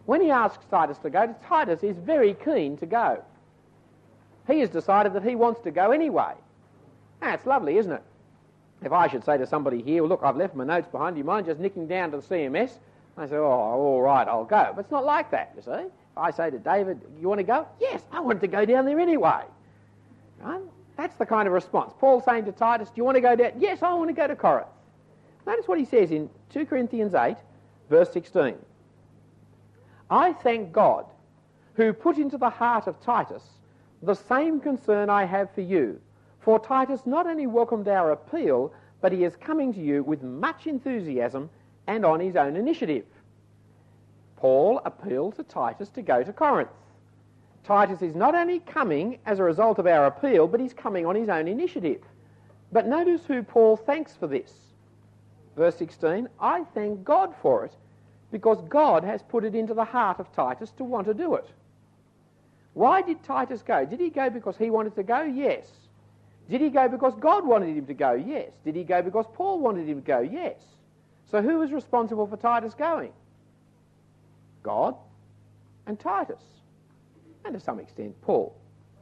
When he asks Titus to go, Titus is very keen to go. He has decided that he wants to go anyway. That's lovely, isn't it? If I should say to somebody here, well, look, I've left my notes behind, do you mind just nicking down to the C M S? I say, oh, all right, I'll go. But it's not like that, you see. If I say to David, you want to go? Yes, I want to go down there anyway. Right? That's the kind of response. Paul's saying to Titus, do you want to go down? Yes, I want to go to Corinth. Notice what he says in two Corinthians eight, verse sixteen. I thank God, who put into the heart of Titus the same concern I have for you. For Titus not only welcomed our appeal, but he is coming to you with much enthusiasm and on his own initiative. Paul appealed to Titus to go to Corinth. Titus is not only coming as a result of our appeal, but he's coming on his own initiative. But notice who Paul thanks for this. Verse sixteen, I thank God for it, because God has put it into the heart of Titus to want to do it. Why did Titus go? Did he go because he wanted to go? Yes. Did he go because God wanted him to go? Yes. Did he go because Paul wanted him to go? Yes. So who was responsible for Titus going? God and Titus. And to some extent, Paul.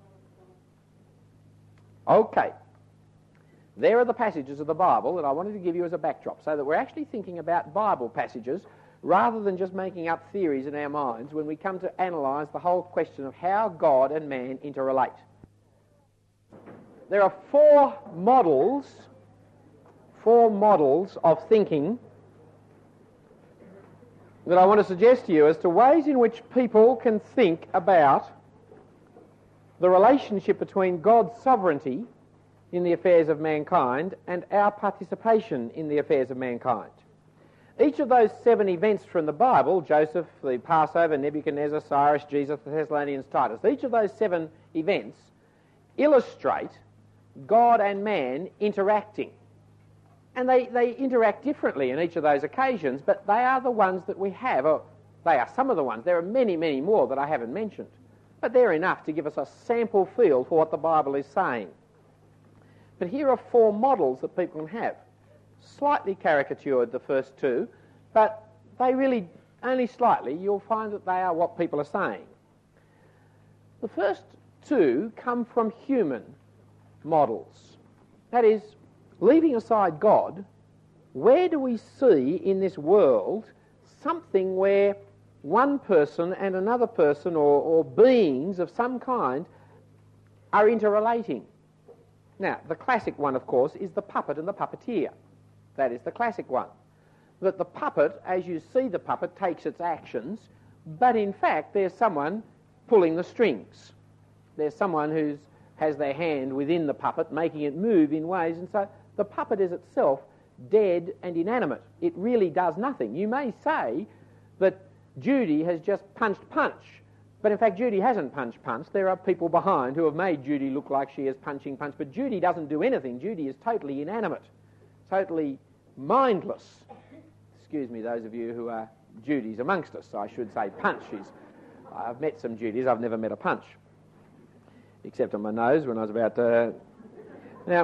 Okay. There are the passages of the Bible that I wanted to give you as a backdrop, so that we're actually thinking about Bible passages rather than just making up theories in our minds when we come to analyse the whole question of how God and man interrelate. There are four models, four models of thinking that I want to suggest to you as to ways in which people can think about the relationship between God's sovereignty in the affairs of mankind and our participation in the affairs of mankind. Each of those seven events from the Bible, Joseph, the Passover, Nebuchadnezzar, Cyrus, Jesus, the Thessalonians, Titus, each of those seven events illustrate God and man interacting. And they, they interact differently in each of those occasions, but they are the ones that we have. Or they are some of the ones. There are many, many more that I haven't mentioned. But they're enough to give us a sample feel for what the Bible is saying. But here are four models that people can have. Slightly caricatured, the first two, but they really, only slightly, you'll find that they are what people are saying. The first two come from human models. That is, leaving aside God, where do we see in this world something where one person and another person or, or beings of some kind are interrelating? Now, the classic one, of course, is the puppet and the puppeteer. That is the classic one. That the puppet, as you see the puppet, takes its actions, but in fact there's someone pulling the strings. There's someone who has their hand within the puppet, making it move in ways, and so the puppet is itself dead and inanimate. It really does nothing. You may say that Judy has just punched Punch, but in fact Judy hasn't punched Punch. There are people behind who have made Judy look like she is punching Punch, but Judy doesn't do anything. Judy is totally inanimate, totally mindless. Excuse me, those of you who are Judys amongst us, I should say Punch. Is, I've met some Judys, I've never met a Punch, except on my nose when I was about to... Now,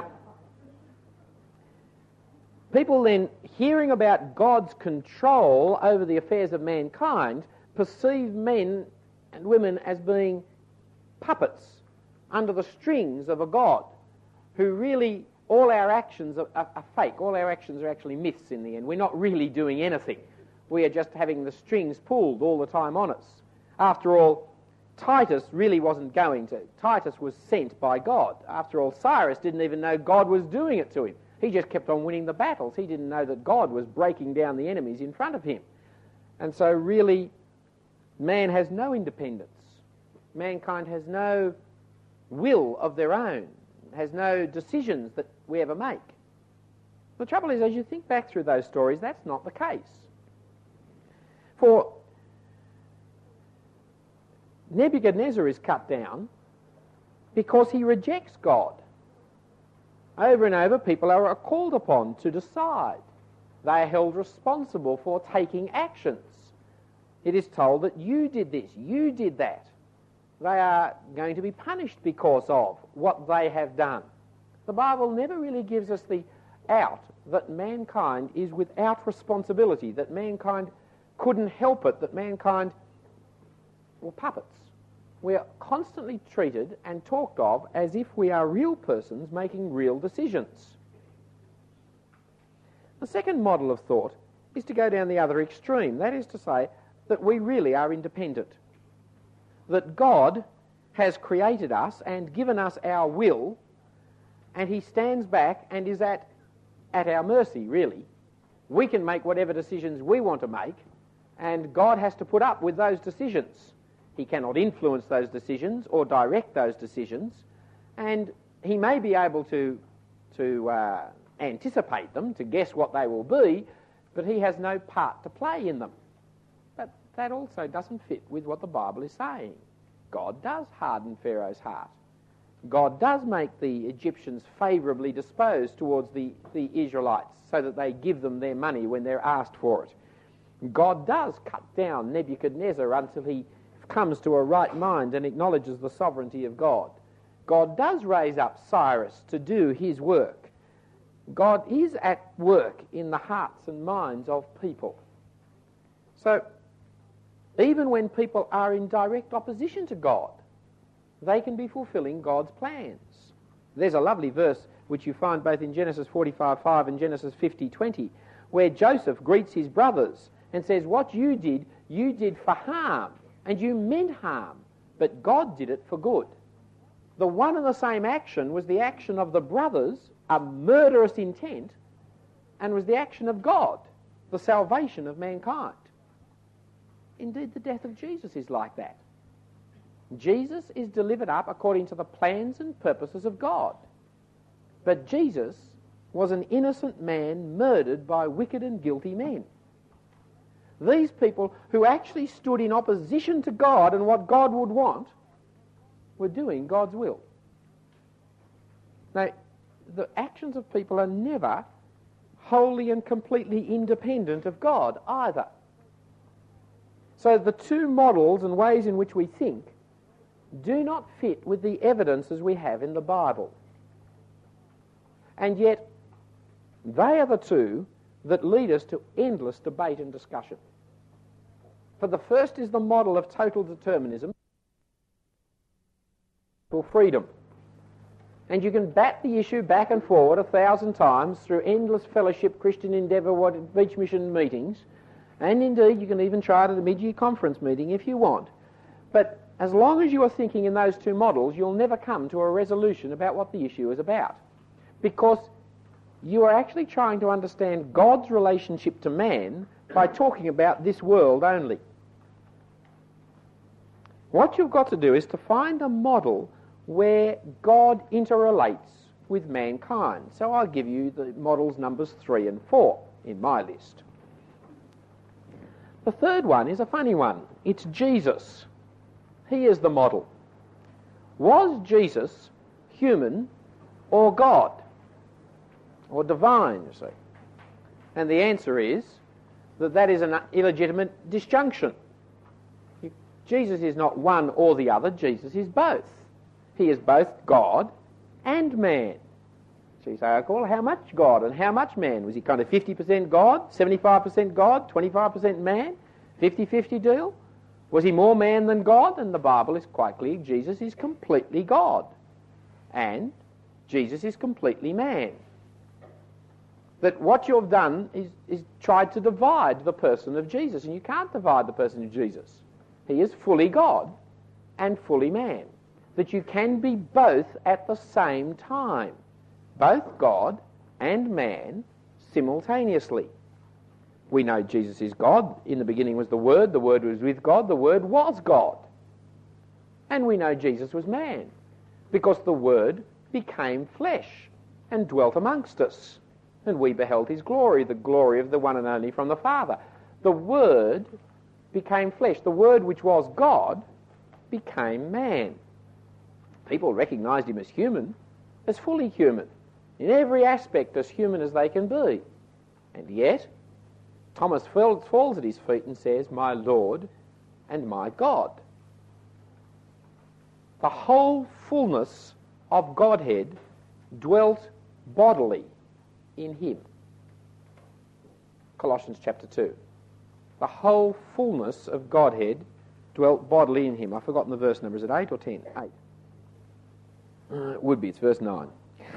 people then, hearing about God's control over the affairs of mankind, perceive men and women as being puppets under the strings of a God who really, all our actions are, are, are fake. All our actions are actually myths in the end. We're not really doing anything. We are just having the strings pulled all the time on us. After all, Titus really wasn't going to. Titus was sent by God. After all, Cyrus didn't even know God was doing it to him. He just kept on winning the battles. He didn't know that God was breaking down the enemies in front of him. And so really, man has no independence. Mankind has no will of their own, has no decisions that we ever make. The trouble is, as you think back through those stories, that's not the case. For Nebuchadnezzar is cut down because he rejects God. Over and over, people are called upon to decide. They are held responsible for taking actions. It is told that you did this, you did that. They are going to be punished because of what they have done. The Bible never really gives us the out that mankind is without responsibility, that mankind couldn't help it, that mankind or puppets. We are constantly treated and talked of as if we are real persons making real decisions. The second model of thought is to go down the other extreme. That is to say that we really are independent. That God has created us and given us our will, and he stands back and is at, at our mercy, really. We can make whatever decisions we want to make, and God has to put up with those decisions. He cannot influence those decisions or direct those decisions, and he may be able to, to uh, anticipate them, to guess what they will be, but he has no part to play in them. But that also doesn't fit with what the Bible is saying. God does harden Pharaoh's heart. God does make the Egyptians favourably disposed towards the, the Israelites so that they give them their money when they're asked for it. God does cut down Nebuchadnezzar until he comes to a right mind and acknowledges the sovereignty of God. God does raise up Cyrus to do his work. God is at work in the hearts and minds of people. So, even when people are in direct opposition to God, they can be fulfilling God's plans. There's a lovely verse which you find both in Genesis forty-five five and Genesis fifty twenty, where Joseph greets his brothers and says, what you did, you did for harm, and you meant harm, but God did it for good. The one and the same action was the action of the brothers, a murderous intent, and was the action of God, the salvation of mankind. Indeed, the death of Jesus is like that. Jesus is delivered up according to the plans and purposes of God. But Jesus was an innocent man murdered by wicked and guilty men. These people who actually stood in opposition to God and what God would want were doing God's will. Now, the actions of people are never wholly and completely independent of God either. So the two models and ways in which we think do not fit with the evidences we have in the Bible. And yet, they are the two that lead us to endless debate and discussion. For the first is the model of total determinism, for freedom. And you can bat the issue back and forward a thousand times through endless fellowship, Christian Endeavour, beach mission meetings, and indeed you can even try it at a mid-year conference meeting if you want. But as long as you are thinking in those two models, you'll never come to a resolution about what the issue is about. Because you are actually trying to understand God's relationship to man by talking about this world only. What you've got to do is to find a model where God interrelates with mankind. So I'll give you the models numbers three and four in my list. The third one is a funny one. It's Jesus. He is the model. Was Jesus human or God? Or divine, you see? And the answer is that that is an illegitimate disjunction. Jesus is not one or the other. Jesus is both. He is both God and man. So you say, okay, well, how much God and how much man? Was he kind of fifty percent God, seventy-five percent God, twenty-five percent man, fifty-fifty deal? Was he more man than God? And the Bible is quite clear. Jesus is completely God. And Jesus is completely man. That what you've done is, is tried to divide the person of Jesus, and you can't divide the person of Jesus. He is fully God and fully man. That you can be both at the same time, both God and man simultaneously. We know Jesus is God. In the beginning was the Word, the Word was with God, the Word was God. And we know Jesus was man, because the Word became flesh and dwelt amongst us. And we beheld his glory, the glory of the one and only from the Father. The Word became flesh. The Word which was God became man. People recognised him as human, as fully human, in every aspect as human as they can be. And yet, Thomas falls at his feet and says, "My Lord and my God." The whole fullness of Godhead dwelt bodily in him. Colossians chapter two. The whole fullness of Godhead dwelt bodily in him. I've forgotten the verse number. Is it eight or ten? Eight. Uh, it would be. It's verse nine.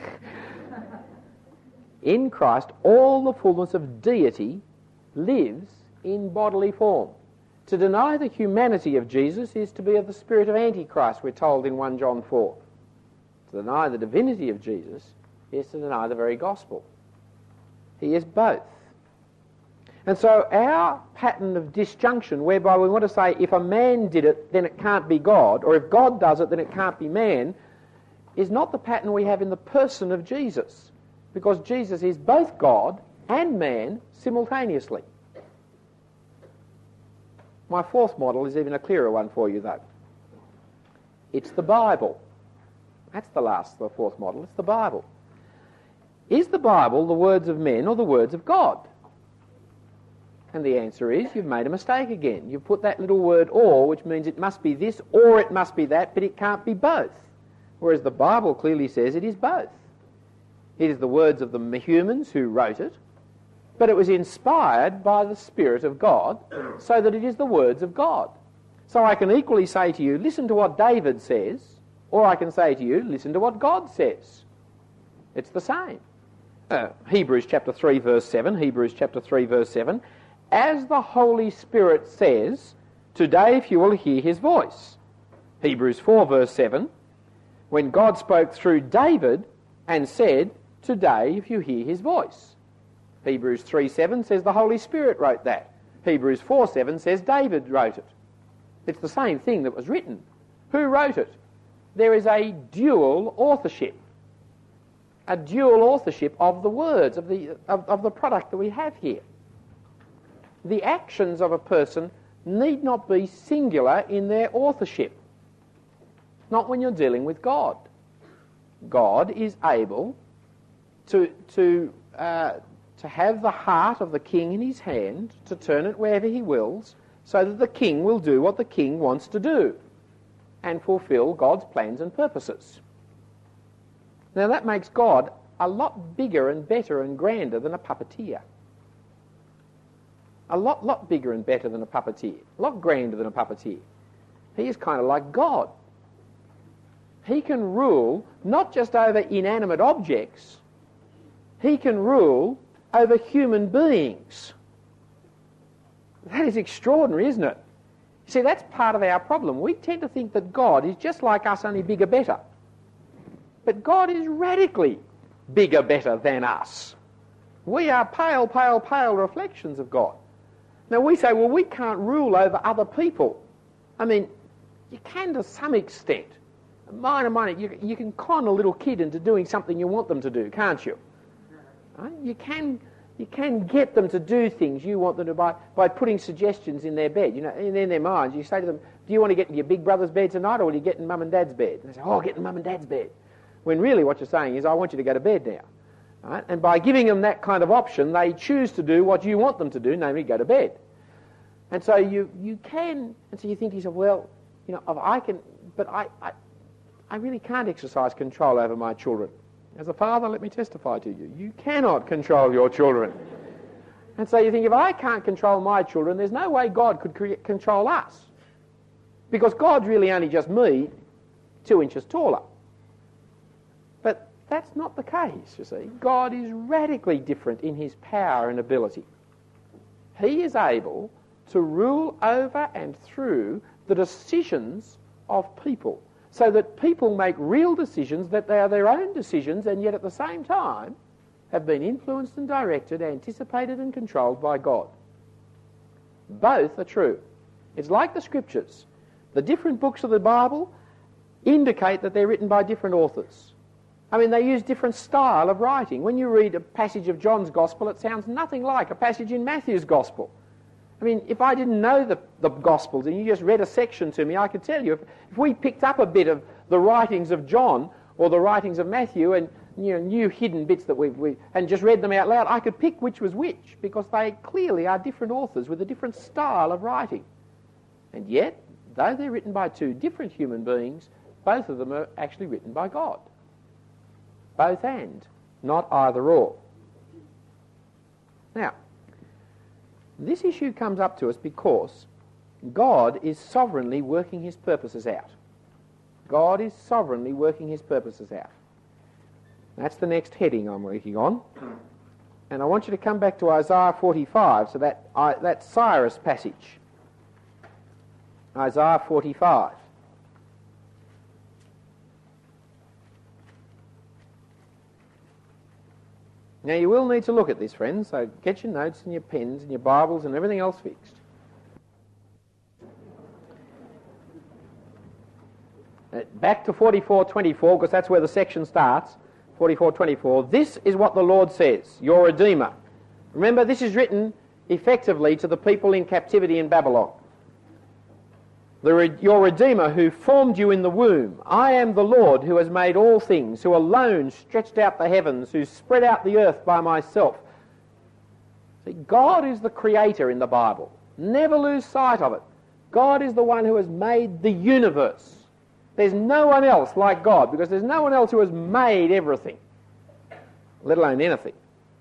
In Christ, all the fullness of deity lives in bodily form. To deny the humanity of Jesus is to be of the spirit of Antichrist, we're told in First John four. To deny the divinity of Jesus is to deny the very gospel. He is both. And so our pattern of disjunction, whereby we want to say if a man did it, then it can't be God, or if God does it, then it can't be man, is not the pattern we have in the person of Jesus, because Jesus is both God and man simultaneously. My fourth model is even a clearer one for you, though. It's the Bible. That's the last, the fourth model. It's the Bible. Is the Bible the words of men or the words of God? And the answer is, you've made a mistake again. You've put that little word or, which means it must be this or it must be that, but it can't be both. Whereas the Bible clearly says it is both. It is the words of the humans who wrote it, but it was inspired by the Spirit of God, so that it is the words of God. So I can equally say to you, listen to what David says, or I can say to you, listen to what God says. It's the same. Uh, Hebrews chapter three verse seven, Hebrews chapter three verse seven, as the Holy Spirit says, today if you will hear his voice. Hebrews four verse seven, when God spoke through David and said, today if you hear his voice. Hebrews three seven says the Holy Spirit wrote that. Hebrews four seven says David wrote it. It's the same thing that was written. Who wrote it? There is a dual authorship. A dual authorship of the words, of the, of, of the product that we have here. The actions of a person need not be singular in their authorship. Not when you're dealing with God. God is able to, to, uh, to have the heart of the king in his hand, to turn it wherever he wills, so that the king will do what the king wants to do and fulfill God's plans and purposes. Now that makes God a lot bigger and better and grander than a puppeteer. A lot, lot bigger and better than a puppeteer. A lot grander than a puppeteer. He is kind of like God. He can rule not just over inanimate objects, he can rule over human beings. That is extraordinary, isn't it? See, that's part of our problem. We tend to think that God is just like us, only bigger, better. But God is radically bigger, better than us. We are pale, pale, pale reflections of God. Now we say, well, we can't rule over other people. I mean, you can to some extent. Minor, minor, you, you can con a little kid into doing something you want them to do, can't you? Right? You can you can get them to do things you want them to by, by putting suggestions in their bed. You know, in, in their minds, you say to them, do you want to get in your big brother's bed tonight, or will you get in mum and dad's bed? And they say, oh, get in mum and dad's bed. When really what you're saying is, I want you to go to bed now. Right? And by giving them that kind of option, they choose to do what you want them to do, namely go to bed. And so you, you can, and so you think to yourself, well, you know, I can, but I, I, I really can't exercise control over my children. As a father, let me testify to you, you cannot control your children. And so you think, if I can't control my children, there's no way God could create, control us. Because God's really only just me, two inches taller. But that's not the case, you see. God is radically different in his power and ability. He is able to rule over and through the decisions of people, so that people make real decisions, that they are their own decisions, and yet at the same time have been influenced and directed, anticipated and controlled by God. Both are true. It's like the Scriptures. The different books of the Bible indicate that they're written by different authors. I mean, they use different style of writing. When you read a passage of John's Gospel, it sounds nothing like a passage in Matthew's Gospel. I mean, if I didn't know the, the Gospels and you just read a section to me, I could tell you. If, if we picked up a bit of the writings of John or the writings of Matthew and, you know, knew hidden bits that we, we and just read them out loud, I could pick which was which, because they clearly are different authors with a different style of writing. And yet, though they're written by two different human beings, both of them are actually written by God. Both and, not either or. Now, this issue comes up to us because God is sovereignly working his purposes out. God is sovereignly working his purposes out. That's the next heading I'm working on. And I want you to come back to Isaiah forty-five, so that, uh, that Cyrus passage. Isaiah forty-five. Now you will need to look at this, friends, so get your notes and your pens and your Bibles and everything else fixed. Uh, back to forty-four twenty-four, because that's where the section starts. forty-four twenty-four. This is what the Lord says, your Redeemer. Remember, this is written effectively to the people in captivity in Babylon. The re- your Redeemer who formed you in the womb. I am the Lord who has made all things, who alone stretched out the heavens, who spread out the earth by myself. See, God is the creator in the Bible. Never lose sight of it. God is the one who has made the universe. There's no one else like God, because there's no one else who has made everything, let alone anything.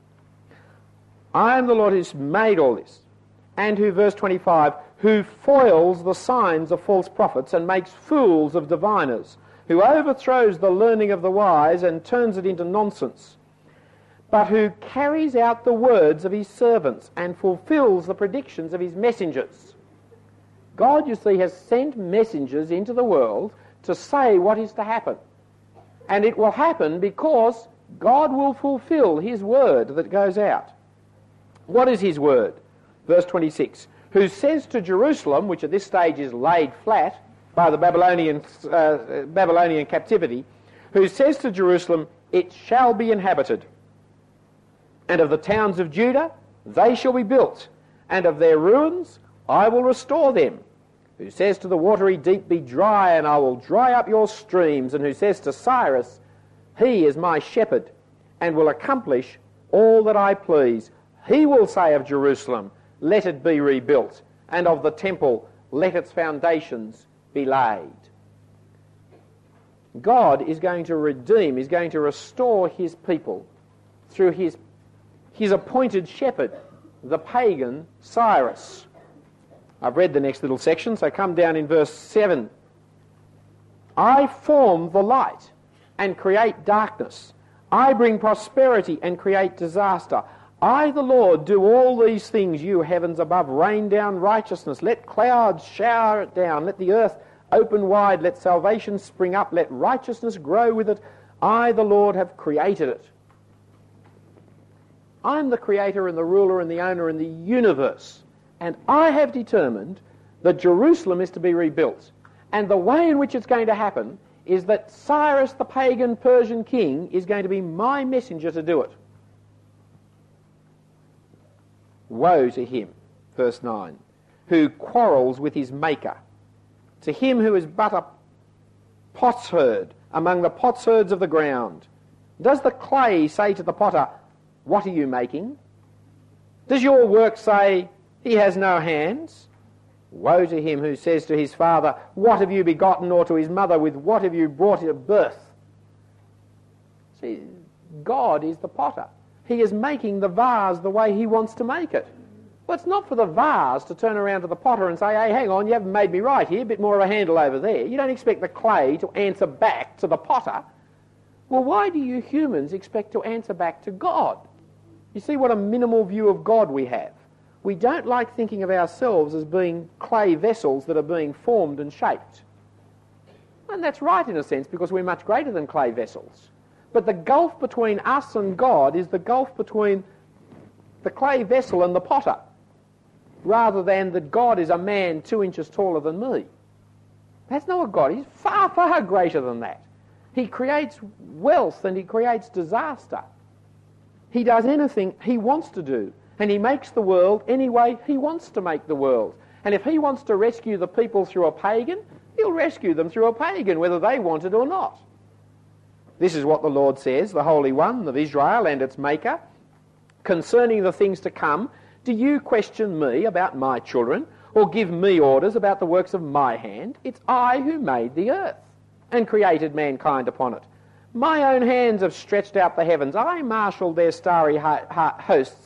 I am the Lord who's made all this, and who, verse twenty-five, who foils the signs of false prophets and makes fools of diviners, who overthrows the learning of the wise and turns it into nonsense, but who carries out the words of his servants and fulfills the predictions of his messengers. God, you see, has sent messengers into the world to say what is to happen. And it will happen because God will fulfill his word that goes out. What is his word? Verse twenty-six. Who says to Jerusalem, which at this stage is laid flat by the Babylonian, uh, Babylonian captivity, who says to Jerusalem, it shall be inhabited. And of the towns of Judah, they shall be built. And of their ruins, I will restore them. Who says to the watery deep, be dry, and I will dry up your streams. And who says to Cyrus, he is my shepherd, and will accomplish all that I please. He will say of Jerusalem, let it be rebuilt, and of the temple, let its foundations be laid. God is going to redeem, is going to restore his people through his, his appointed shepherd, the pagan Cyrus. I've read the next little section, so come down in verse seven. I form the light and create darkness. I bring prosperity and create disaster. I, the Lord, do all these things. You, heavens above, rain down righteousness. Let clouds shower it down. Let the earth open wide. Let salvation spring up. Let righteousness grow with it. I, the Lord, have created it. I'm the creator and the ruler and the owner in the universe. And I have determined that Jerusalem is to be rebuilt. And the way in which it's going to happen is that Cyrus, the pagan Persian king, is going to be my messenger to do it. Woe to him, verse nine, who quarrels with his maker, to him who is but a potsherd among the potsherds of the ground. Does the clay say to the potter, what are you making? Does your work say, he has no hands? Woe to him who says to his father, what have you begotten, or to his mother, with what have you brought to birth? See, God is the potter. He is making the vase the way he wants to make it. Well, it's not for the vase to turn around to the potter and say, hey, hang on, you haven't made me right here, a bit more of a handle over there. You don't expect the clay to answer back to the potter. Well, why do you humans expect to answer back to God? You see what a minimal view of God we have. We don't like thinking of ourselves as being clay vessels that are being formed and shaped. And that's right in a sense, because we're much greater than clay vessels. But the gulf between us and God is the gulf between the clay vessel and the potter, rather than that God is a man two inches taller than me. That's not what God is. He's far, far greater than that. He creates wealth and he creates disaster. He does anything he wants to do, and he makes the world any way he wants to make the world. And if he wants to rescue the people through a pagan, he'll rescue them through a pagan, whether they want it or not. This is what the Lord says, the Holy One of Israel and its Maker, concerning the things to come. Do you question me about my children, or give me orders about the works of my hand? It's I who made the earth and created mankind upon it. My own hands have stretched out the heavens. I marshalled their starry ho- ho- hosts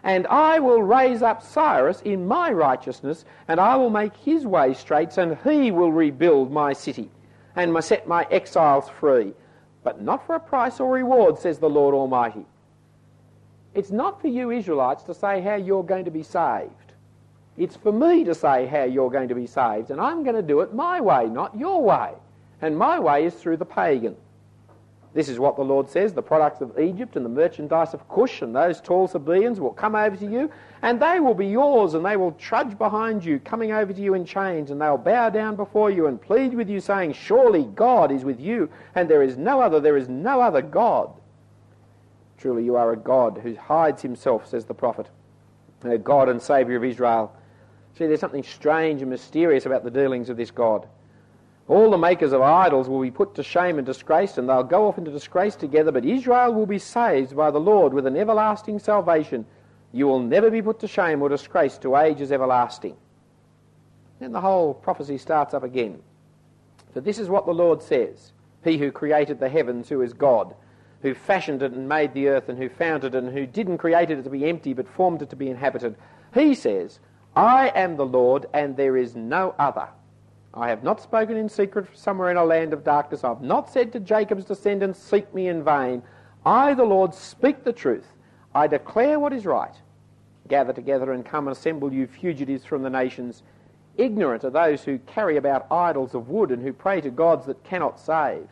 And I will raise up Cyrus in my righteousness, and I will make his way straight, and he will rebuild my city, and my, set my exiles free. But not for a price or reward, says the Lord Almighty. It's not for you Israelites to say how you're going to be saved. It's for me to say how you're going to be saved, and I'm going to do it my way, not your way. And my way is through the pagan. This is what the Lord says: the products of Egypt and the merchandise of Cush and those tall Sabaeans will come over to you, and they will be yours, and they will trudge behind you, coming over to you in chains, and they'll bow down before you and plead with you, saying, surely God is with you, and there is no other, there is no other God. Truly you are a God who hides himself, says the prophet, a God and Saviour of Israel. See, there's something strange and mysterious about the dealings of this God. All the makers of idols will be put to shame and disgrace, and they'll go off into disgrace together, but Israel will be saved by the Lord with an everlasting salvation. You will never be put to shame or disgrace to ages everlasting. Then the whole prophecy starts up again. For this is what the Lord says, he who created the heavens, who is God, who fashioned it and made the earth, and who founded it, and who didn't create it to be empty, but formed it to be inhabited. He says, I am the Lord, and there is no other. I have not spoken in secret somewhere in a land of darkness. I have not said to Jacob's descendants, seek me in vain. I, the Lord, speak the truth. I declare what is right. Gather together and come and assemble, you fugitives from the nations. Ignorant are those who carry about idols of wood and who pray to gods that cannot save.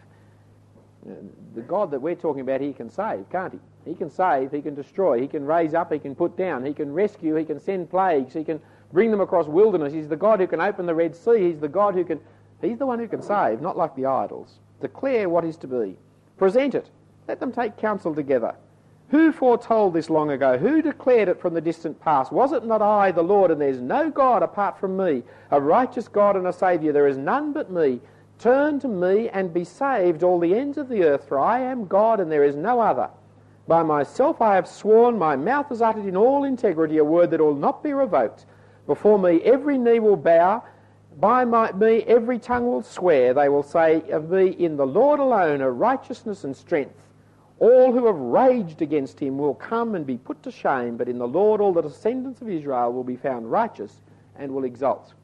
The God that we're talking about, he can save, can't he? He can save, he can destroy, he can raise up, he can put down, he can rescue, he can send plagues, he can bring them across wilderness. He's the God who can open the Red Sea. He's the God who can... He's the one who can save, not like the idols. Declare what is to be. Present it. Let them take counsel together. Who foretold this long ago? Who declared it from the distant past? Was it not I, the Lord, and there's no God apart from me, a righteous God and a Saviour? There is none but me. Turn to me and be saved, all the ends of the earth, for I am God and there is no other. By myself I have sworn, my mouth has uttered in all integrity a word that will not be revoked. Before me every knee will bow, by my, me every tongue will swear. They will say of me, in the Lord alone are righteousness and strength. All who have raged against him will come and be put to shame, but in the Lord all the descendants of Israel will be found righteous and will exult.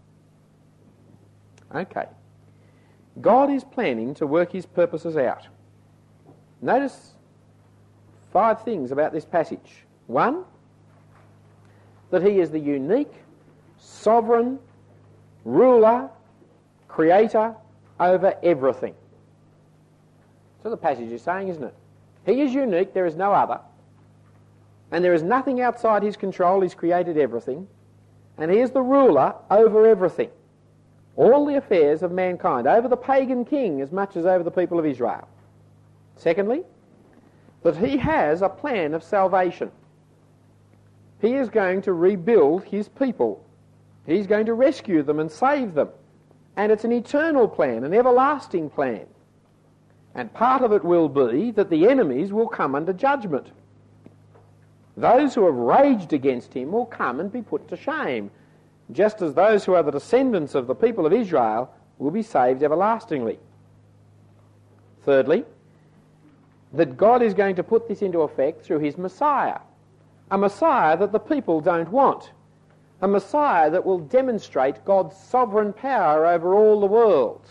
Okay. God is planning to work his purposes out. Notice five things about this passage. One, that he is the unique, sovereign, ruler, creator over everything. So the passage is saying, isn't it? He is unique, there is no other, and there is nothing outside his control. He's created everything, and he is the ruler over everything, all the affairs of mankind, over the pagan king as much as over the people of Israel. Secondly, that he has a plan of salvation. He is going to rebuild his people. He's going to rescue them and save them. And it's an eternal plan, an everlasting plan. And part of it will be that the enemies will come under judgment. Those who have raged against him will come and be put to shame, just as those who are the descendants of the people of Israel will be saved everlastingly. Thirdly, that God is going to put this into effect through his Messiah, a Messiah that the people don't want, a Messiah that will demonstrate God's sovereign power over all the world.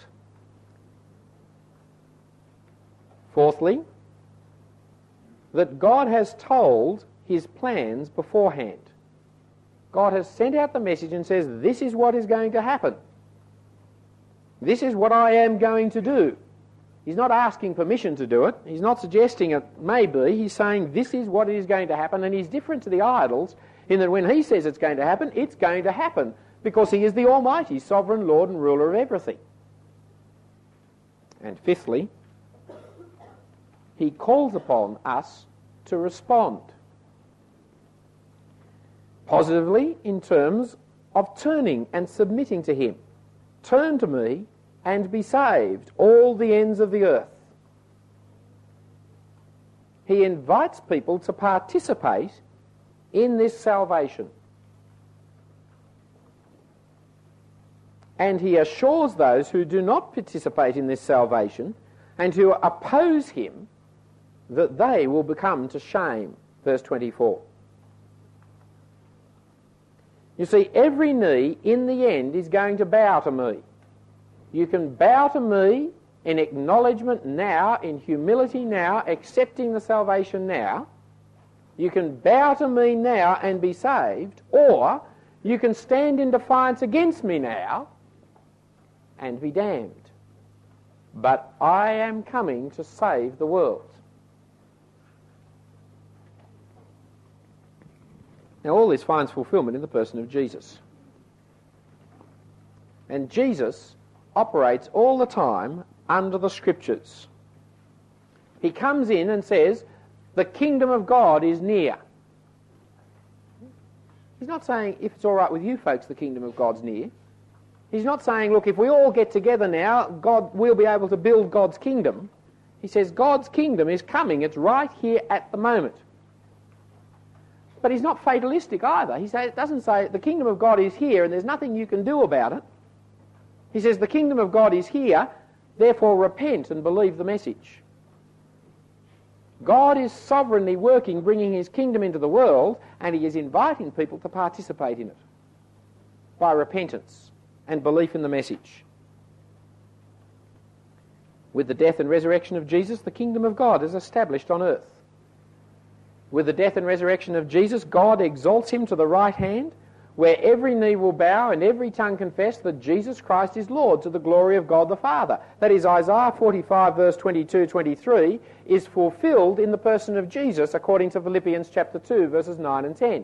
Fourthly, that God has told his plans beforehand. God has sent out the message and says, this is what is going to happen. This is what I am going to do. He's not asking permission to do it. He's not suggesting it may be. He's saying this is what is going to happen, and he's different to the idols in that when he says it's going to happen, it's going to happen because he is the Almighty, sovereign Lord and ruler of everything. And fifthly, he calls upon us to respond positively in terms of turning and submitting to him. Turn to me and be saved, all the ends of the earth. He invites people to participate in this salvation. And he assures those who do not participate in this salvation and who oppose him that they will become to shame. Verse twenty-four. You see, every knee in the end is going to bow to me. You can bow to me in acknowledgement now, in humility now, accepting the salvation now. You can bow to me now and be saved, or you can stand in defiance against me now and be damned. But I am coming to save the world. Now all this finds fulfillment in the person of Jesus. And Jesus operates all the time under the Scriptures. He comes in and says, the kingdom of God is near. He's not saying, if it's all right with you folks, the kingdom of God's near. He's not saying, look, if we all get together now, God, we'll be able to build God's kingdom. He says God's kingdom is coming. It's right here at the moment. But he's not fatalistic either. He say, it doesn't say the kingdom of God is here and there's nothing you can do about it. He says the kingdom of God is here, therefore repent and believe the message. God is sovereignly working, bringing his kingdom into the world, and he is inviting people to participate in it by repentance and belief in the message. With the death and resurrection of Jesus, the kingdom of God is established on earth. With the death and resurrection of Jesus, God exalts him to the right hand, where every knee will bow and every tongue confess that Jesus Christ is Lord, to the glory of God the Father. That is, Isaiah forty-five verse twenty-two to twenty-three is fulfilled in the person of Jesus, according to Philippians chapter two verses nine and ten.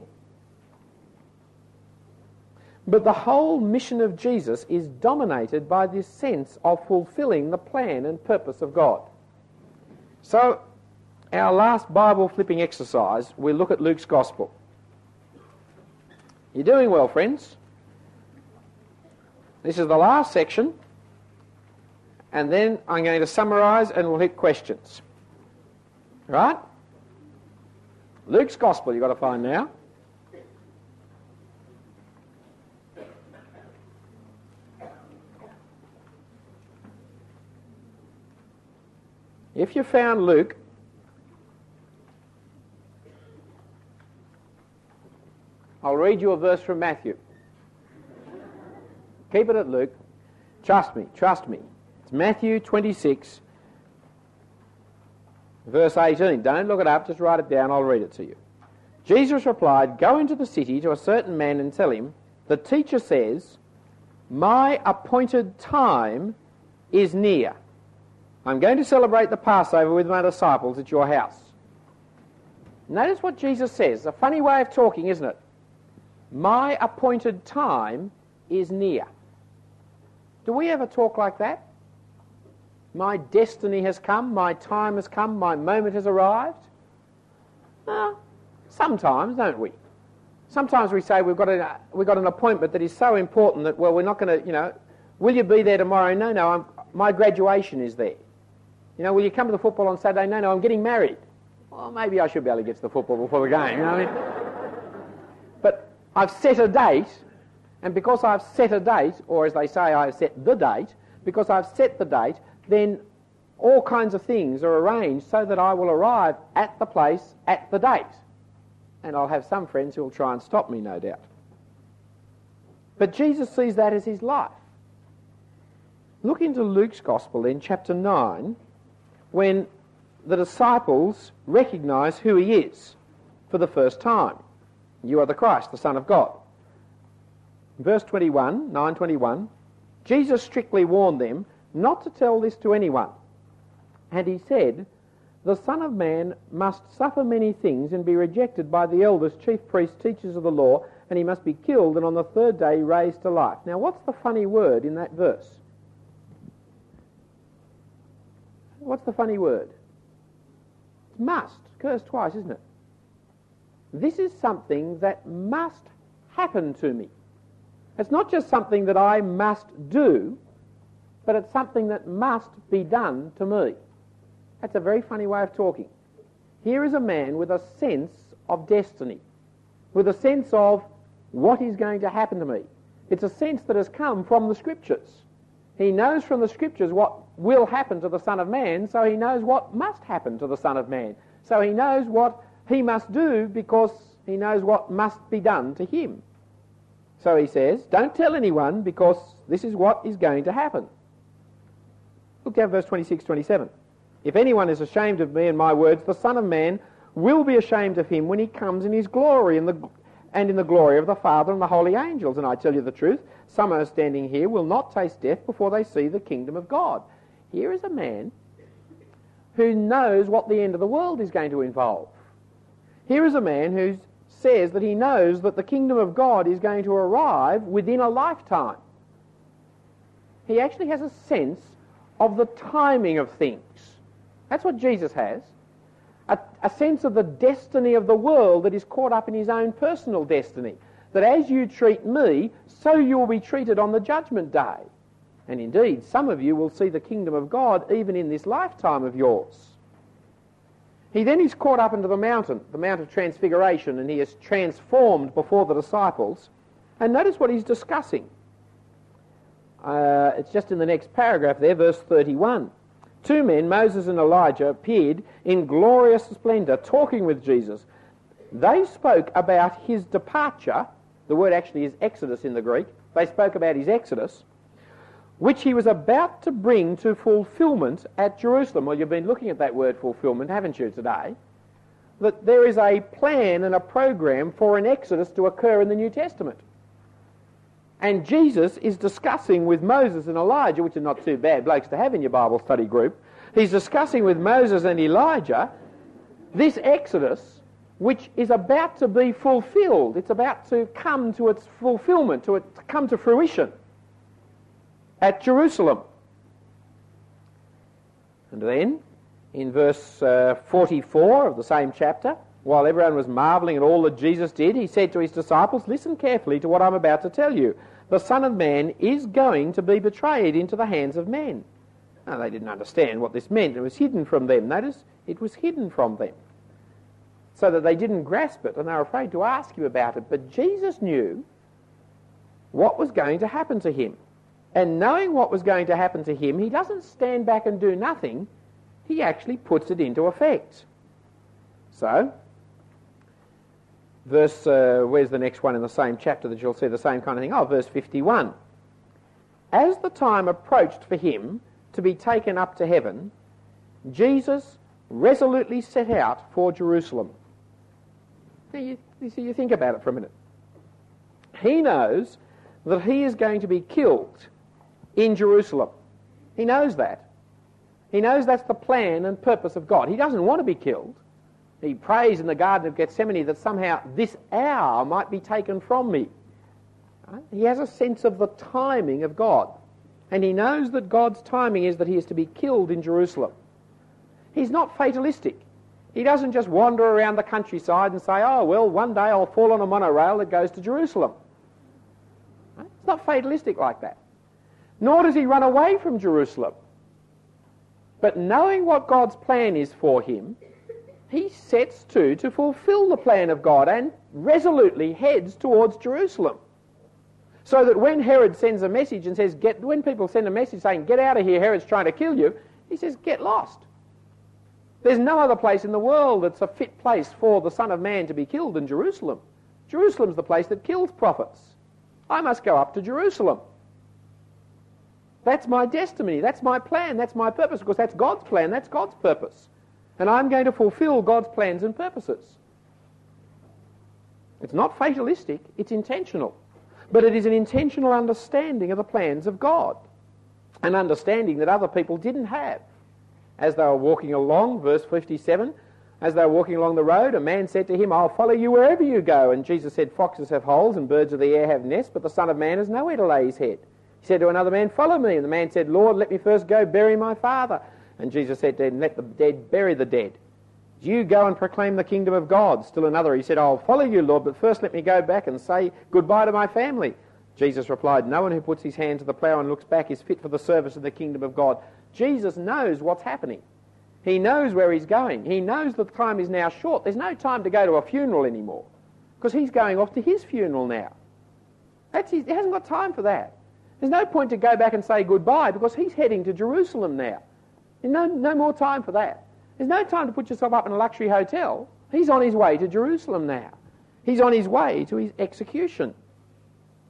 But the whole mission of Jesus is dominated by this sense of fulfilling the plan and purpose of God. So, our last Bible flipping exercise, we look at Luke's Gospel. You're doing well, friends. This is the last section, and then I'm going to summarise and we'll hit questions. Right? Luke's Gospel you've got to find now. If you found Luke, I'll read you a verse from Matthew. Keep it at Luke. Trust me, trust me. It's Matthew twenty-six, verse eighteen. Don't look it up, just write it down, I'll read it to you. Jesus replied, "Go into the city to a certain man and tell him, the teacher says, my appointed time is near. I'm going to celebrate the Passover with my disciples at your house." Notice what Jesus says. A funny way of talking, isn't it? My appointed time is near. Do we ever talk like that? My destiny has come, my time has come, my moment has arrived? Uh, sometimes, don't we? Sometimes we say we've got, a, we've got an appointment that is so important that, well, we're not going to, you know, will you be there tomorrow? No, no, I'm, my graduation is there. You know, will you come to the football on Saturday? No, no, I'm getting married. Well, maybe I should be able to get to the football before the game, you know what I mean? But I've set a date, and because I've set a date, or as they say, I've set the date, because I've set the date, then all kinds of things are arranged so that I will arrive at the place at the date. And I'll have some friends who will try and stop me, no doubt. But Jesus sees that as his life. Look into Luke's Gospel in chapter nine, when the disciples recognise who he is for the first time. You are the Christ, the Son of God. Verse twenty-one, nine twenty-one, Jesus strictly warned them not to tell this to anyone. And he said, the Son of Man must suffer many things and be rejected by the elders, chief priests, teachers of the law, and he must be killed and on the third day raised to life. Now what's the funny word in that verse? What's the funny word? It's must. Cursed twice, isn't it? This is something that must happen to me. It's not just something that I must do, but it's something that must be done to me. That's a very funny way of talking. Here is a man with a sense of destiny, with a sense of what is going to happen to me. It's a sense that has come from the Scriptures. He knows from the Scriptures what will happen to the Son of Man, so he knows what must happen to the Son of Man. So he knows what he must do because he knows what must be done to him. So he says, don't tell anyone because this is what is going to happen. Look down verse twenty-six, twenty-seven. If anyone is ashamed of me and my words, the Son of Man will be ashamed of him when he comes in his glory and, the, and in the glory of the Father and the holy angels. And I tell you the truth, some are standing here will not taste death before they see the kingdom of God. Here is a man who knows what the end of the world is going to involve. Here is a man who says that he knows that the kingdom of God is going to arrive within a lifetime. He actually has a sense of the timing of things. That's what Jesus has. A, a sense of the destiny of the world that is caught up in his own personal destiny. That as you treat me, so you will be treated on the judgment day. And indeed, some of you will see the kingdom of God even in this lifetime of yours. He then is caught up into the mountain, the Mount of Transfiguration, and he is transformed before the disciples. And notice what he's discussing. Uh, it's just in the next paragraph there, verse thirty-one. Two men, Moses and Elijah, appeared in glorious splendour, talking with Jesus. They spoke about his departure. The word actually is exodus in the Greek. They spoke about his exodus, which he was about to bring to fulfilment at Jerusalem. Well, you've been looking at that word fulfilment, haven't you, today? That there is a plan and a program for an exodus to occur in the New Testament. And Jesus is discussing with Moses and Elijah, which are not too bad blokes to have in your Bible study group, he's discussing with Moses and Elijah this exodus which is about to be fulfilled. It's about to come to its fulfilment, to, it, to come to fruition at Jerusalem. And then, in verse uh, forty-four of the same chapter, while everyone was marvelling at all that Jesus did, he said to his disciples, listen carefully to what I'm about to tell you. The Son of Man is going to be betrayed into the hands of men. Now, they didn't understand what this meant. It was hidden from them. Notice, it was hidden from them, so that they didn't grasp it, and they were afraid to ask him about it. But Jesus knew what was going to happen to him. And knowing what was going to happen to him, he doesn't stand back and do nothing. He actually puts it into effect. So, verse, uh, where's the next one in the same chapter that you'll see the same kind of thing? Oh, verse fifty-one. As the time approached for him to be taken up to heaven, Jesus resolutely set out for Jerusalem. Now, you, you, see, you think about it for a minute. He knows that he is going to be killed in Jerusalem. He knows that. He knows that's the plan and purpose of God. He doesn't want to be killed. He prays in the Garden of Gethsemane that somehow this hour might be taken from me. Right? He has a sense of the timing of God. And he knows that God's timing is that he is to be killed in Jerusalem. He's not fatalistic. He doesn't just wander around the countryside and say, oh, well, one day I'll fall on a monorail that goes to Jerusalem. Right? It's not fatalistic like that. Nor does he run away from Jerusalem. But knowing what God's plan is for him, he sets to to fulfill the plan of God and resolutely heads towards Jerusalem. So that when Herod sends a message and says, "Get," when people send a message saying, get out of here, Herod's trying to kill you, he says, get lost. There's no other place in the world that's a fit place for the Son of Man to be killed than Jerusalem. Jerusalem's the place that kills prophets. I must go up to Jerusalem. That's my destiny, that's my plan, that's my purpose, because that's God's plan, that's God's purpose. And I'm going to fulfill God's plans and purposes. It's not fatalistic, it's intentional. But it is an intentional understanding of the plans of God. An understanding that other people didn't have. As they were walking along, verse fifty-seven, as they were walking along the road, a man said to him, I'll follow you wherever you go. And Jesus said, foxes have holes and birds of the air have nests, but the Son of Man has nowhere to lay his head. He said to another man, follow me. And the man said, Lord, let me first go bury my father. And Jesus said to him, let the dead bury the dead. You go and proclaim the kingdom of God. Still another, he said, I'll follow you, Lord, but first let me go back and say goodbye to my family. Jesus replied, no one who puts his hand to the plough and looks back is fit for the service of the kingdom of God. Jesus knows what's happening. He knows where he's going. He knows that the time is now short. There's no time to go to a funeral anymore because he's going off to his funeral now. That's his, he hasn't got time for that. There's no point to go back and say goodbye because he's heading to Jerusalem now. There's no, no more time for that. There's no time to put yourself up in a luxury hotel. He's on his way to Jerusalem now. He's on his way to his execution.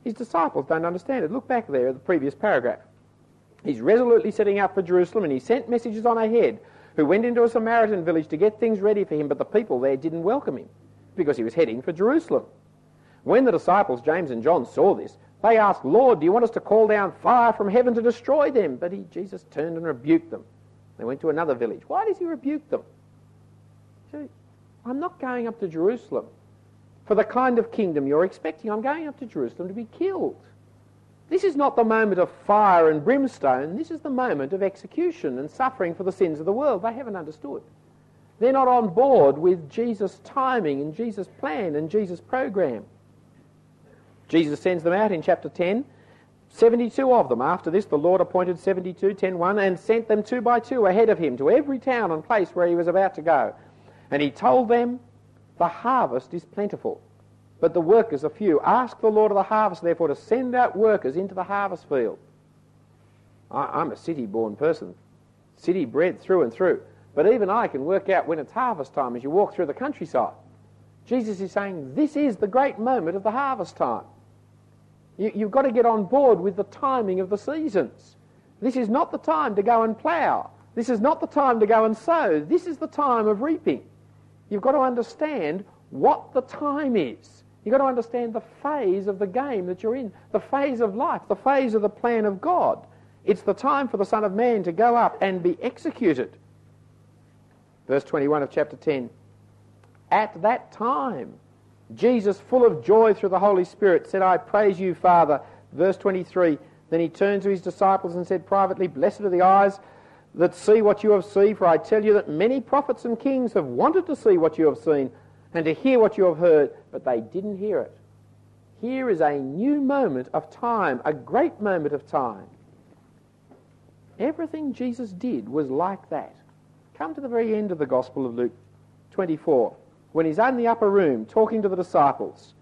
His disciples don't understand it. Look back there at the previous paragraph. He's resolutely setting out for Jerusalem, and he sent messages on ahead who went into a Samaritan village to get things ready for him, but the people there didn't welcome him because he was heading for Jerusalem. When the disciples, James and John, saw this, they asked, "Lord, do you want us to call down fire from heaven to destroy them?" But he, Jesus turned and rebuked them. They went to another village. Why does he rebuke them? See, I'm not going up to Jerusalem for the kind of kingdom you're expecting. I'm going up to Jerusalem to be killed. This is not the moment of fire and brimstone. This is the moment of execution and suffering for the sins of the world. They haven't understood. They're not on board with Jesus' timing and Jesus' plan and Jesus' program. Jesus sends them out in chapter ten, seventy-two of them. After this, the Lord appointed seventy-two, ten one, and sent them two by two ahead of him to every town and place where he was about to go. And he told them, "The harvest is plentiful, but the workers are few. Ask the Lord of the harvest, therefore, to send out workers into the harvest field." I, I'm a city-born person, city-bred through and through. But even I can work out when it's harvest time as you walk through the countryside. Jesus is saying, this is the great moment of the harvest time. You, you've got to get on board with the timing of the seasons. This is not the time to go and plough. This is not the time to go and sow. This is the time of reaping. You've got to understand what the time is. You've got to understand the phase of the game that you're in, the phase of life, the phase of the plan of God. It's the time for the Son of Man to go up and be executed. Verse twenty-one of chapter ten. At that time, Jesus, full of joy through the Holy Spirit, said, "I praise you, Father." Verse twenty-three. Then he turned to his disciples and said privately, "Blessed are the eyes that see what you have seen, for I tell you that many prophets and kings have wanted to see what you have seen and to hear what you have heard, but they didn't hear it." Here is a new moment of time, a great moment of time. Everything Jesus did was like that. Come to the very end of the Gospel of Luke twenty-four, when he's in the upper room talking to the disciples.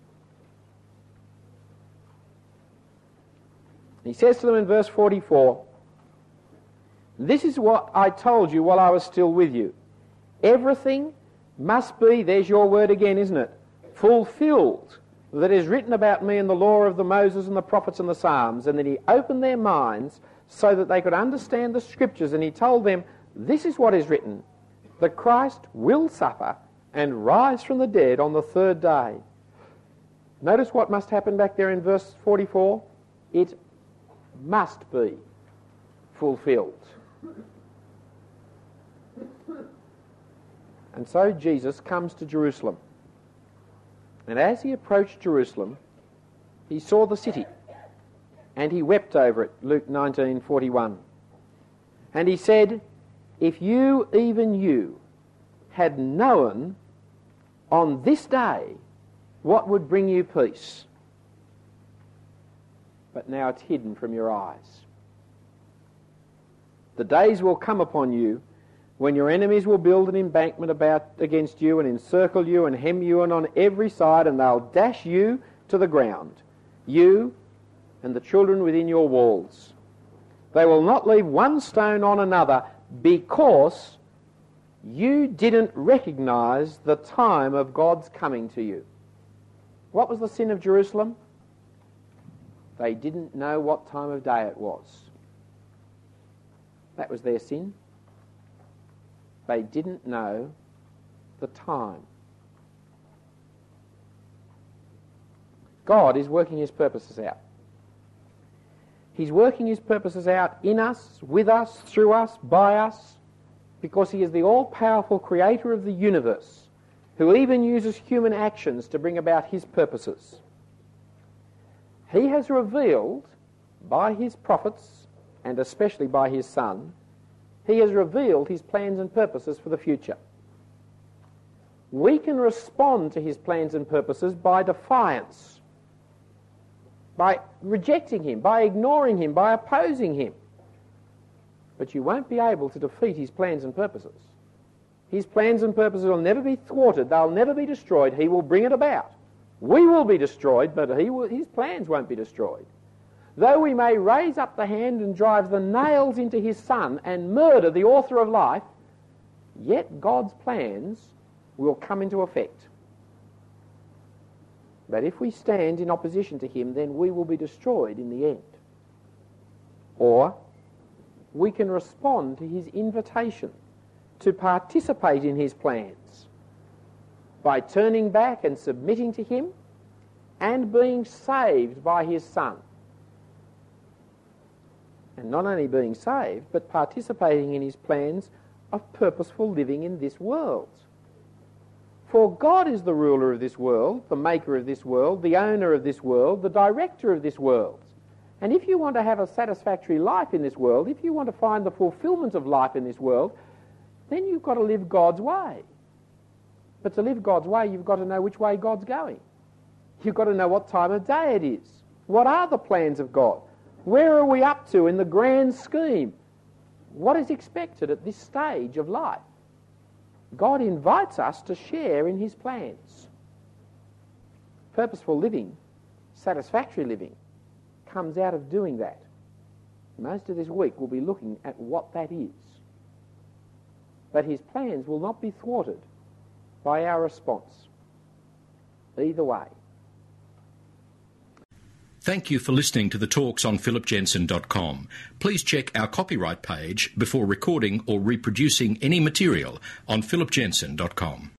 He says to them in verse forty-four, "This is what I told you while I was still with you. Everything must be," there's your word again, isn't it, "fulfilled that is written about me in the law of the Moses and the prophets and the Psalms." And then he opened their minds so that they could understand the Scriptures, and he told them, "This is what is written, the Christ will suffer and rise from the dead on the third day." Notice what must happen back there in verse forty-four. It must be fulfilled. And so Jesus comes to Jerusalem. And as he approached Jerusalem, he saw the city, and he wept over it, Luke nineteen forty-one. And he said, "If you, even you, had known on this day what would bring you peace. But now it's hidden from your eyes. The days will come upon you when your enemies will build an embankment about against you and encircle you and hem you in on every side, and they'll dash you to the ground, you and the children within your walls. They will not leave one stone on another, because you didn't recognize the time of God's coming to you." What was the sin of Jerusalem? They didn't know what time of day it was. That was their sin. They didn't know the time. God is working his purposes out. He's working his purposes out in us, with us, through us, by us, because he is the all-powerful creator of the universe, who even uses human actions to bring about his purposes. He has revealed by his prophets, and especially by his Son, he has revealed his plans and purposes for the future. We can respond to his plans and purposes by defiance, by rejecting him, by ignoring him, by opposing him. But you won't be able to defeat his plans and purposes. His plans and purposes will never be thwarted. They'll never be destroyed. He will bring it about. We will be destroyed, but he will, his plans won't be destroyed. Though we may raise up the hand and drive the nails into his Son and murder the author of life, yet God's plans will come into effect. that if we stand in opposition to him, then we will be destroyed in the end. Or we can respond to his invitation to participate in his plans by turning back and submitting to him and being saved by his Son. And not only being saved, but participating in his plans of purposeful living in this world. For God is the ruler of this world, the maker of this world, the owner of this world, the director of this world. And if you want to have a satisfactory life in this world, if you want to find the fulfillment of life in this world, then you've got to live God's way. But to live God's way, you've got to know which way God's going. You've got to know what time of day it is. What are the plans of God? Where are we up to in the grand scheme? What is expected at this stage of life? God invites us to share in his plans. Purposeful living, satisfactory living, comes out of doing that. Most of this week we'll be looking at what that is. But his plans will not be thwarted by our response. Either way. Thank you for listening to the talks on philip jensen dot com. Please check our copyright page before recording or reproducing any material on philip jensen dot com.